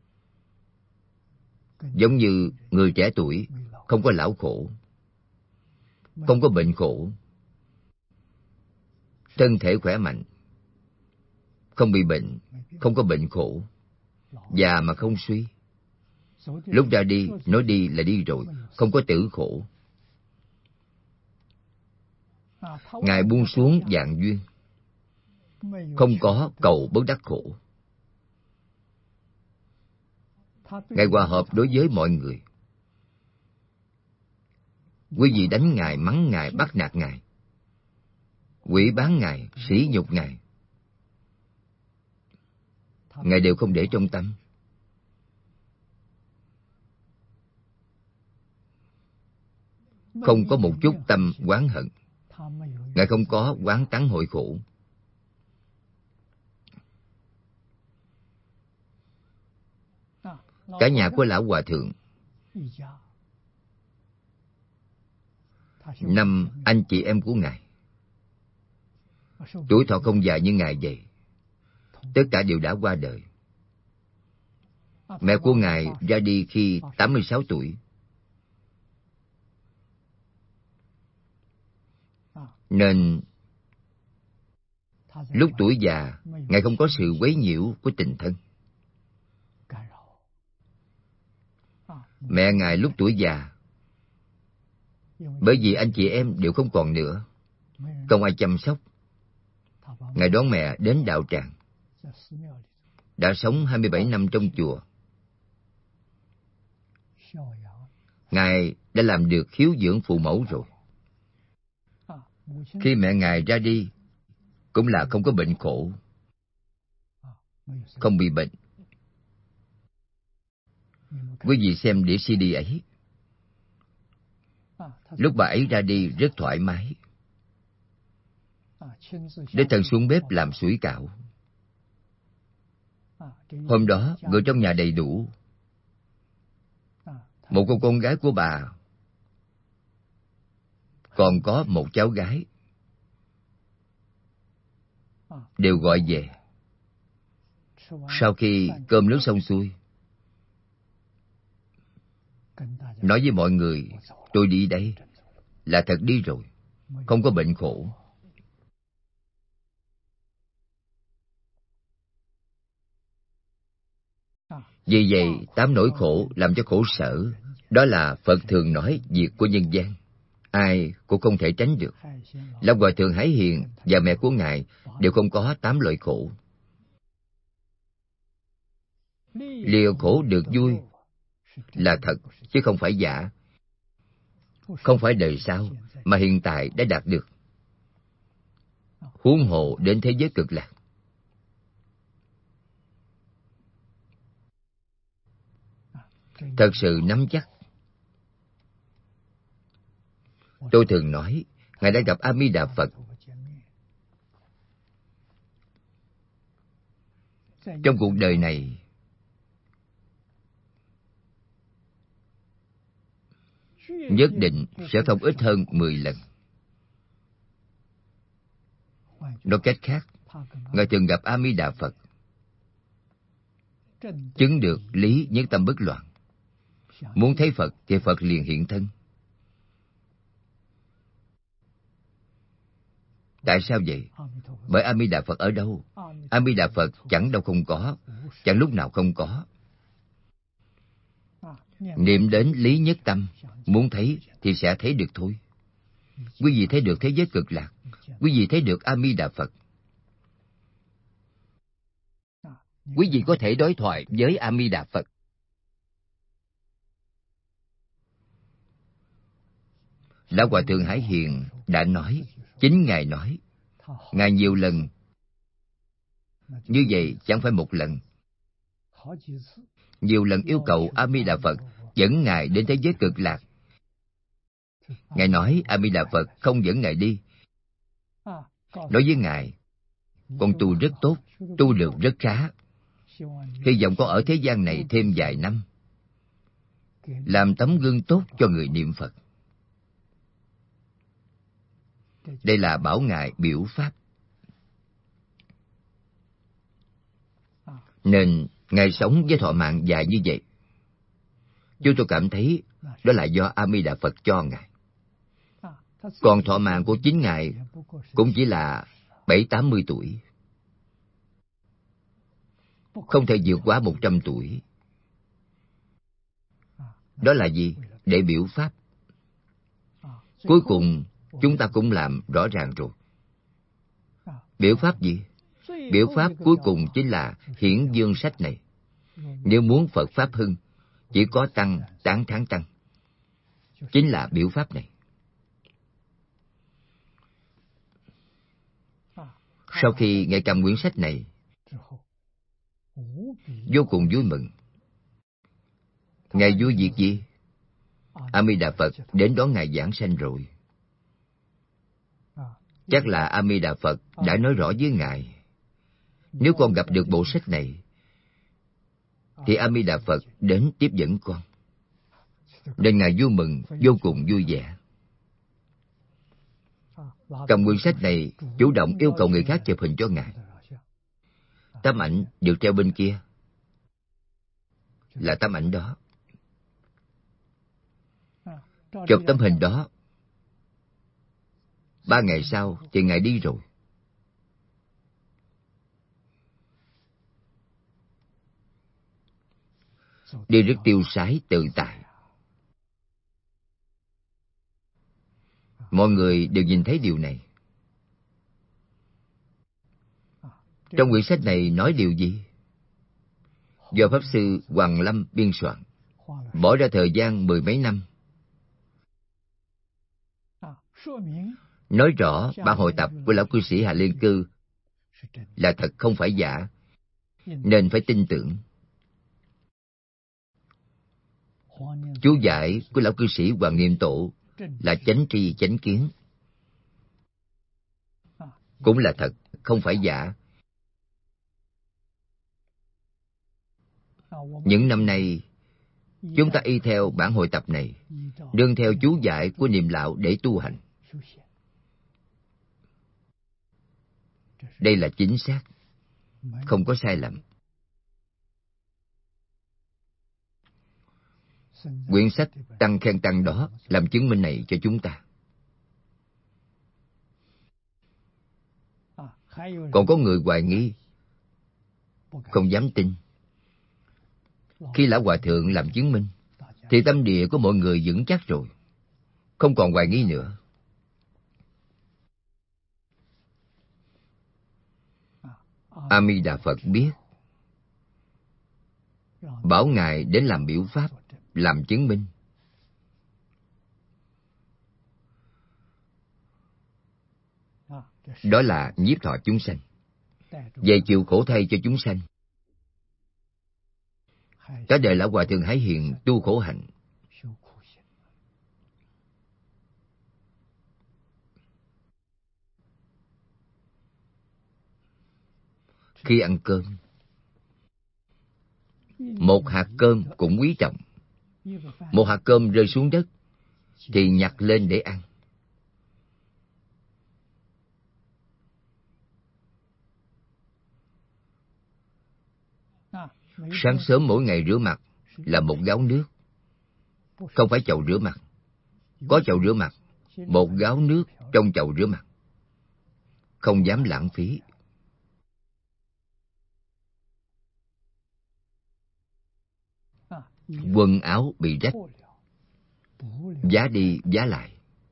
giống như người trẻ tuổi, không có lão khổ, không có bệnh khổ, thân thể khỏe mạnh, không bị bệnh, không có bệnh khổ, già mà không suy. Lúc ra đi, nói đi là đi rồi, không có tử khổ. Ngài buông xuống vạn duyên, không có cầu bất đắc khổ. Ngài hòa hợp đối với mọi người. Quý vị đánh Ngài, mắng Ngài, bắt nạt Ngài, quỷ bán Ngài, sỉ nhục Ngài, Ngài đều không để trong tâm. Không có một chút tâm oán hận. Ngài không có oán tắng hội khổ. Cả nhà của Lão Hòa Thượng, năm anh chị em của Ngài, tuổi thọ không dài như Ngài vậy, tất cả đều đã qua đời. Mẹ của Ngài ra đi khi tám mươi sáu tuổi. Nên lúc tuổi già, Ngài không có sự quấy nhiễu của tình thân. Mẹ Ngài lúc tuổi già, bởi vì anh chị em đều không còn nữa, không ai chăm sóc, Ngài đón mẹ đến đạo tràng, đã sống hai mươi bảy năm trong chùa. Ngài đã làm được hiếu dưỡng phụ mẫu rồi. Khi mẹ Ngài ra đi, cũng là không có bệnh khổ, không bị bệnh. Quý vị xem đĩa xê đê ấy, lúc bà ấy ra đi rất thoải mái. Đích thân xuống bếp làm sủi cảo. Hôm đó, người trong nhà đầy đủ. Một cô con gái của bà, còn có một cháu gái, đều gọi về. Sau khi cơm nước xong xuôi, nói với mọi người, tôi đi đây, là thật đi rồi, không có bệnh khổ. Vì vậy, tám nỗi khổ làm cho khổ sở, đó là Phật thường nói việc của nhân gian, ai cũng không thể tránh được. Lão Hòa Thượng Hải Hiền và mẹ của Ngài đều không có tám loại khổ. Lìa khổ được vui là thật, chứ không phải giả. Không phải đời sau, mà hiện tại đã đạt được. Huống hồ đến thế giới cực lạc. Thật sự nắm chắc. Tôi thường nói, Ngài đã gặp A Di Đà Phật. Trong cuộc đời này, nhất định sẽ không ít hơn mười lần. Nói cách khác, Ngài thường gặp A Di Đà Phật, chứng được lý nhất tâm bất loạn. Muốn thấy Phật thì Phật liền hiện thân. Tại sao vậy? Bởi A Di Đà Phật ở đâu? A Di Đà Phật chẳng đâu không có, chẳng lúc nào không có. Niệm đến lý nhất tâm, muốn thấy thì sẽ thấy được thôi. Quý vị thấy được thế giới cực lạc, quý vị thấy được A Di Đà Phật. Quý vị có thể đối thoại với A Di Đà Phật. Lão Hòa Thượng Hải Hiền đã nói, chính Ngài nói, Ngài nhiều lần. Như vậy chẳng phải một lần. Nhiều lần yêu cầu A Di Đà Phật dẫn Ngài đến thế giới cực lạc. Ngài nói A Di Đà Phật không dẫn Ngài đi. Nói với Ngài, con tu rất tốt, tu được rất khá. Hy vọng con ở thế gian này thêm vài năm, làm tấm gương tốt cho người niệm Phật. Đây là bảo Ngài biểu pháp. Nên Ngài sống với thọ mạng dài như vậy. Chúng tôi cảm thấy đó là do A Di Đà Phật cho Ngài. Còn thọ mạng của chính Ngài cũng chỉ là bảy tám mươi tuổi. Không thể vượt quá một trăm tuổi. Đó là gì? Để biểu Pháp. Cuối cùng, chúng ta cũng làm rõ ràng rồi. Biểu Pháp gì? Biểu Pháp cuối cùng chính là hiển dương sách này. Nếu muốn Phật Pháp hưng, chỉ có Tăng tán thán Tăng. Chính là biểu Pháp này. Sau khi Ngài cầm quyển sách này, vô cùng vui mừng. Ngài vui việc gì? A Di Đà Phật đến đón Ngài giảng sanh rồi. Chắc là A Di Đà Phật đã nói rõ với Ngài, nếu con gặp được bộ sách này, thì A Di Đà Phật đến tiếp dẫn con. Nên Ngài vui mừng, vô cùng vui vẻ. Cầm quyển sách này, chủ động yêu cầu người khác chụp hình cho Ngài. Tấm ảnh được treo bên kia là tấm ảnh đó. Chụp tấm hình đó, ba ngày sau thì Ngài đi rồi. Đi rất tiêu sái tự tại. Mọi người đều nhìn thấy điều này. Trong quyển sách này nói điều gì? Do Pháp Sư Hoàng Lâm biên soạn, bỏ ra thời gian mười mấy năm. Nói rõ bản hội tập của lão cư sĩ Hà Liên Cư là thật, không phải giả, nên phải tin tưởng. Chú giải của lão cư sĩ Hoàng Niệm Tổ là chánh tri chánh kiến, cũng là thật, không phải giả. Những năm nay, chúng ta y theo bản hội tập này, nương theo chú giải của Niệm Lão để tu hành. Đây là chính xác, không có sai lầm. Quyển sách Tăng Khen Tăng đó làm chứng minh này cho chúng ta. Còn có người hoài nghi, không dám tin. Khi Lão Hòa Thượng làm chứng minh, thì tâm địa của mọi người vững chắc rồi, không còn hoài nghi nữa. A Di Đà Phật biết, bảo Ngài đến làm biểu Pháp, làm chứng minh. Đó là nhiếp thọ chúng sanh, về chịu khổ thay cho chúng sanh. Cả đời Lão Hòa Thượng Hải Hiền tu khổ hạnh. Khi ăn cơm, một hạt cơm cũng quý trọng. Một hạt cơm rơi xuống đất thì nhặt lên để ăn. Sáng sớm mỗi ngày rửa mặt là một gáo nước, không phải chậu rửa mặt. Có chậu rửa mặt, một gáo nước trong chậu rửa mặt. Không dám lãng phí. Quần áo bị rách, vá đi vá lại.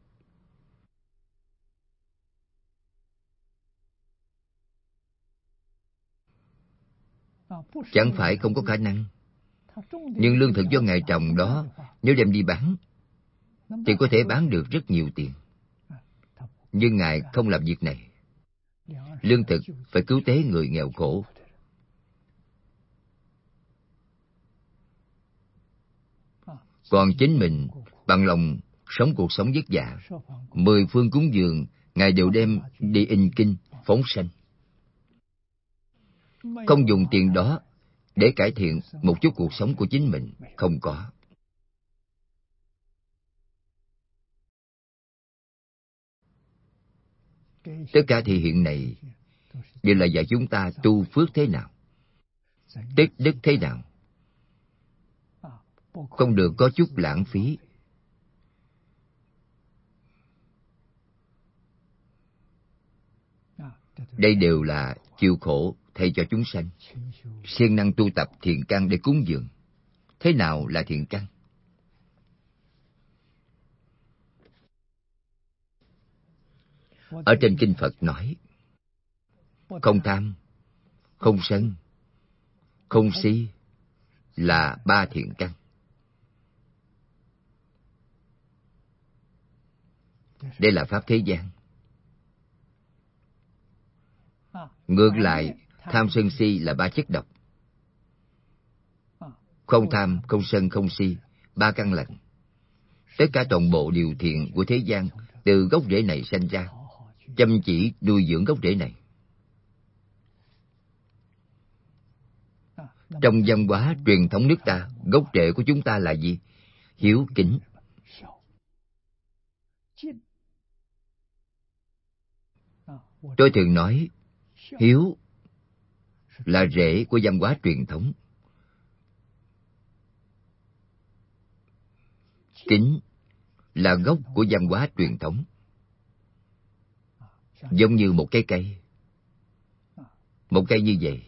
Chẳng phải không có khả năng. Nhưng lương thực do Ngài trồng đó, nếu đem đi bán, thì có thể bán được rất nhiều tiền. Nhưng Ngài không làm việc này. Lương thực phải cứu tế người nghèo khổ. Còn chính mình bằng lòng sống cuộc sống vất vả, mười phương cúng dường Ngài đều đem đi in kinh phóng sanh. Không dùng tiền đó để cải thiện một chút cuộc sống của chính mình, không có. Tất cả thị hiện này đều là dạy chúng ta tu phước thế nào. tích đức thế nào, không được có chút lãng phí. Đây đều là chịu khổ thay cho chúng sanh, siêng năng tu tập thiện căn để cúng dường. Thế nào là thiện căn? Ở trên kinh Phật nói, không tham, không sân, không si là ba thiện căn. Đây là pháp thế gian. Ngược lại, tham sân si là ba chất độc. Không tham, không sân, không si, ba căn lành. Tất cả toàn bộ điều thiện của thế gian từ gốc rễ này sanh ra. Chăm chỉ nuôi dưỡng gốc rễ này. Trong văn hóa truyền thống nước ta, gốc rễ của chúng ta là gì? Hiếu kính. Tôi thường nói, hiếu là rễ của văn hóa truyền thống. Kính là gốc của văn hóa truyền thống. Giống như một cái cây. Một cây như vậy.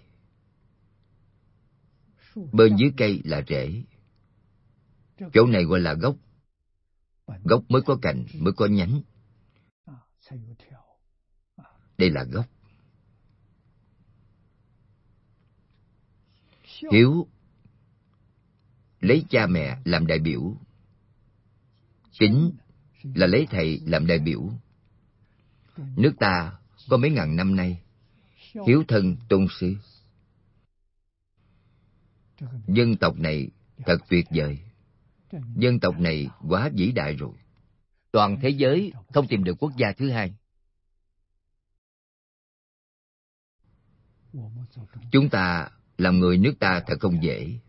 Bên dưới cây là rễ. Chỗ này gọi là gốc. Gốc mới có cành, mới có nhánh. Đây là gốc. Hiếu lấy cha mẹ làm đại biểu. Kính là lấy thầy làm đại biểu. Nước ta có mấy ngàn năm nay hiếu thân tôn sư. Dân tộc này thật tuyệt vời. Dân tộc này quá vĩ đại rồi. Toàn thế giới không tìm được quốc gia thứ hai. Chúng ta làm người nước ta thật không dễ.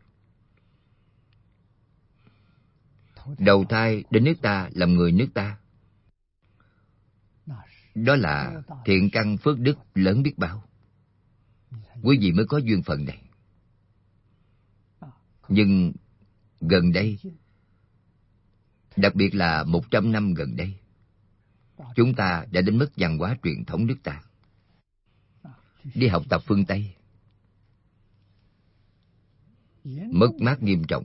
Đầu thai đến nước ta làm người nước ta, đó là thiện căn phước đức lớn biết bao. Quý vị mới có duyên phận này. Nhưng gần đây, đặc biệt là một trăm năm gần đây, chúng ta đã đánh mất văn hóa truyền thống nước ta. Đi học tập phương Tây, mất mát nghiêm trọng.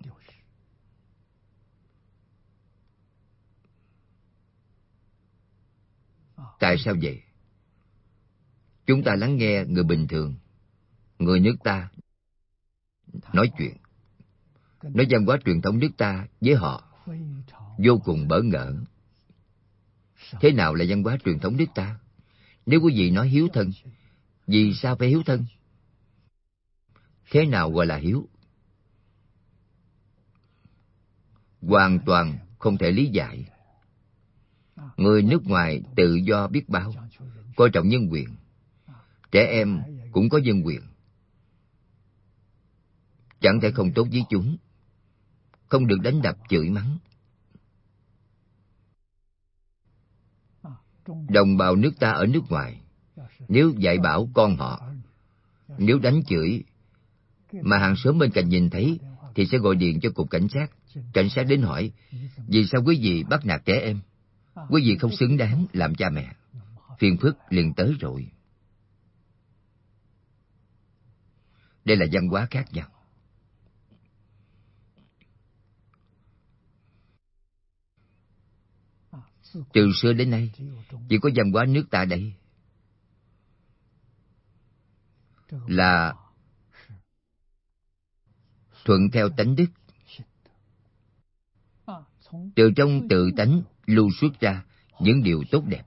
Tại sao vậy? Chúng ta lắng nghe người bình thường, người nước ta nói chuyện, nói văn hóa truyền thống nước ta với họ vô cùng bỡ ngỡ. Thế nào là văn hóa truyền thống nước ta? Nếu quý vị nói hiếu thân, vì sao phải hiếu thân? Thế nào gọi là hiếu? Hoàn toàn không thể lý giải. Người nước ngoài tự do biết bao, coi trọng nhân quyền. Trẻ em cũng có nhân quyền. Chẳng thể không tốt với chúng, không được đánh đập chửi mắng. Đồng bào nước ta ở nước ngoài, nếu dạy bảo con họ, nếu đánh chửi mà hàng xóm bên cạnh nhìn thấy, thì sẽ gọi điện cho cục cảnh sát. Cảnh sát đến hỏi, vì sao quý vị bắt nạt trẻ em? Quý vị không xứng đáng làm cha mẹ. Phiền phức liền tới rồi. Đây là văn hóa khác nhau. Từ xưa đến nay, chỉ có văn hóa nước ta đây là thuận theo tánh đức. Từ trong tự tánh lưu xuất ra những điều tốt đẹp.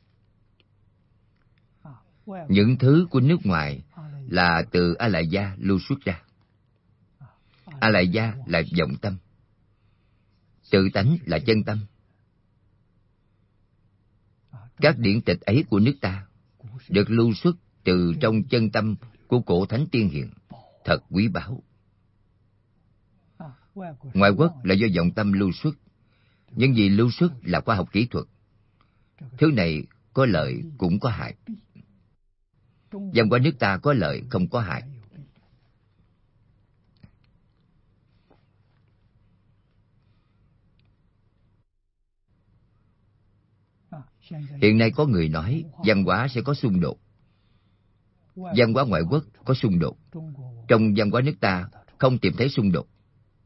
Những thứ của nước ngoài là từ A Lại Gia lưu xuất ra. A Lại Gia là vọng tâm, tự tánh là chân tâm. Các điển tịch ấy của nước ta được lưu xuất từ trong chân tâm của cổ thánh tiên hiền, thật quý báu. Ngoại quốc là do vọng tâm lưu xuất, nhưng vì lưu xuất là khoa học kỹ thuật. Thứ này có lợi cũng có hại. Văn hóa nước ta có lợi không có hại. Hiện nay có người nói văn hóa sẽ có xung đột. Văn hóa ngoại quốc có xung đột. Trong văn hóa nước ta không tìm thấy xung đột.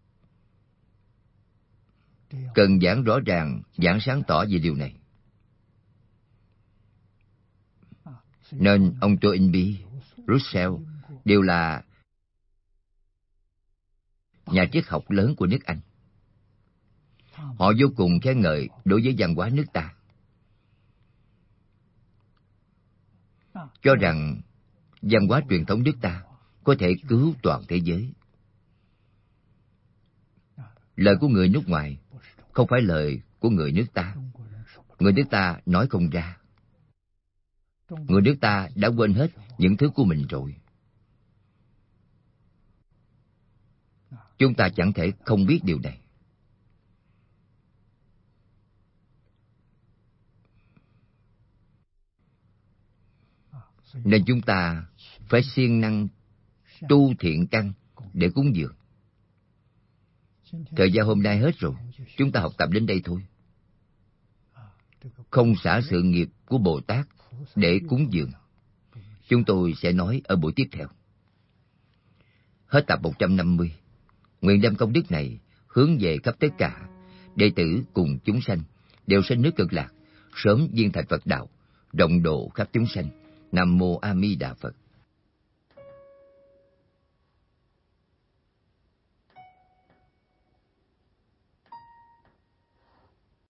Cần giảng rõ ràng, giảng sáng tỏ về điều này. Nên ông Toynbee, Russell đều là nhà triết học lớn của nước Anh. Họ vô cùng khen ngợi đối với văn hóa nước ta, cho rằng văn hóa truyền thống nước ta có thể cứu toàn thế giới. Lời của người nước ngoài không phải lời của người nước ta. Người nước ta nói không ra. Người nước ta đã quên hết những thứ của mình rồi. Chúng ta chẳng thể không biết điều này. Nên chúng ta phải siêng năng tu thiện căn để cúng dường. Thời gian hôm nay hết rồi, chúng ta học tập đến đây thôi. Không xả sự nghiệp của Bồ Tát để cúng dường, chúng tôi sẽ nói ở buổi tiếp theo. Hết tập một trăm năm mươi. Nguyện đem công đức này hướng về khắp tất cả đệ tử cùng chúng sanh đều sanh nước Cực Lạc, sớm viên thành Phật đạo, rộng độ khắp chúng sanh. Nam mô A Di Đà Phật.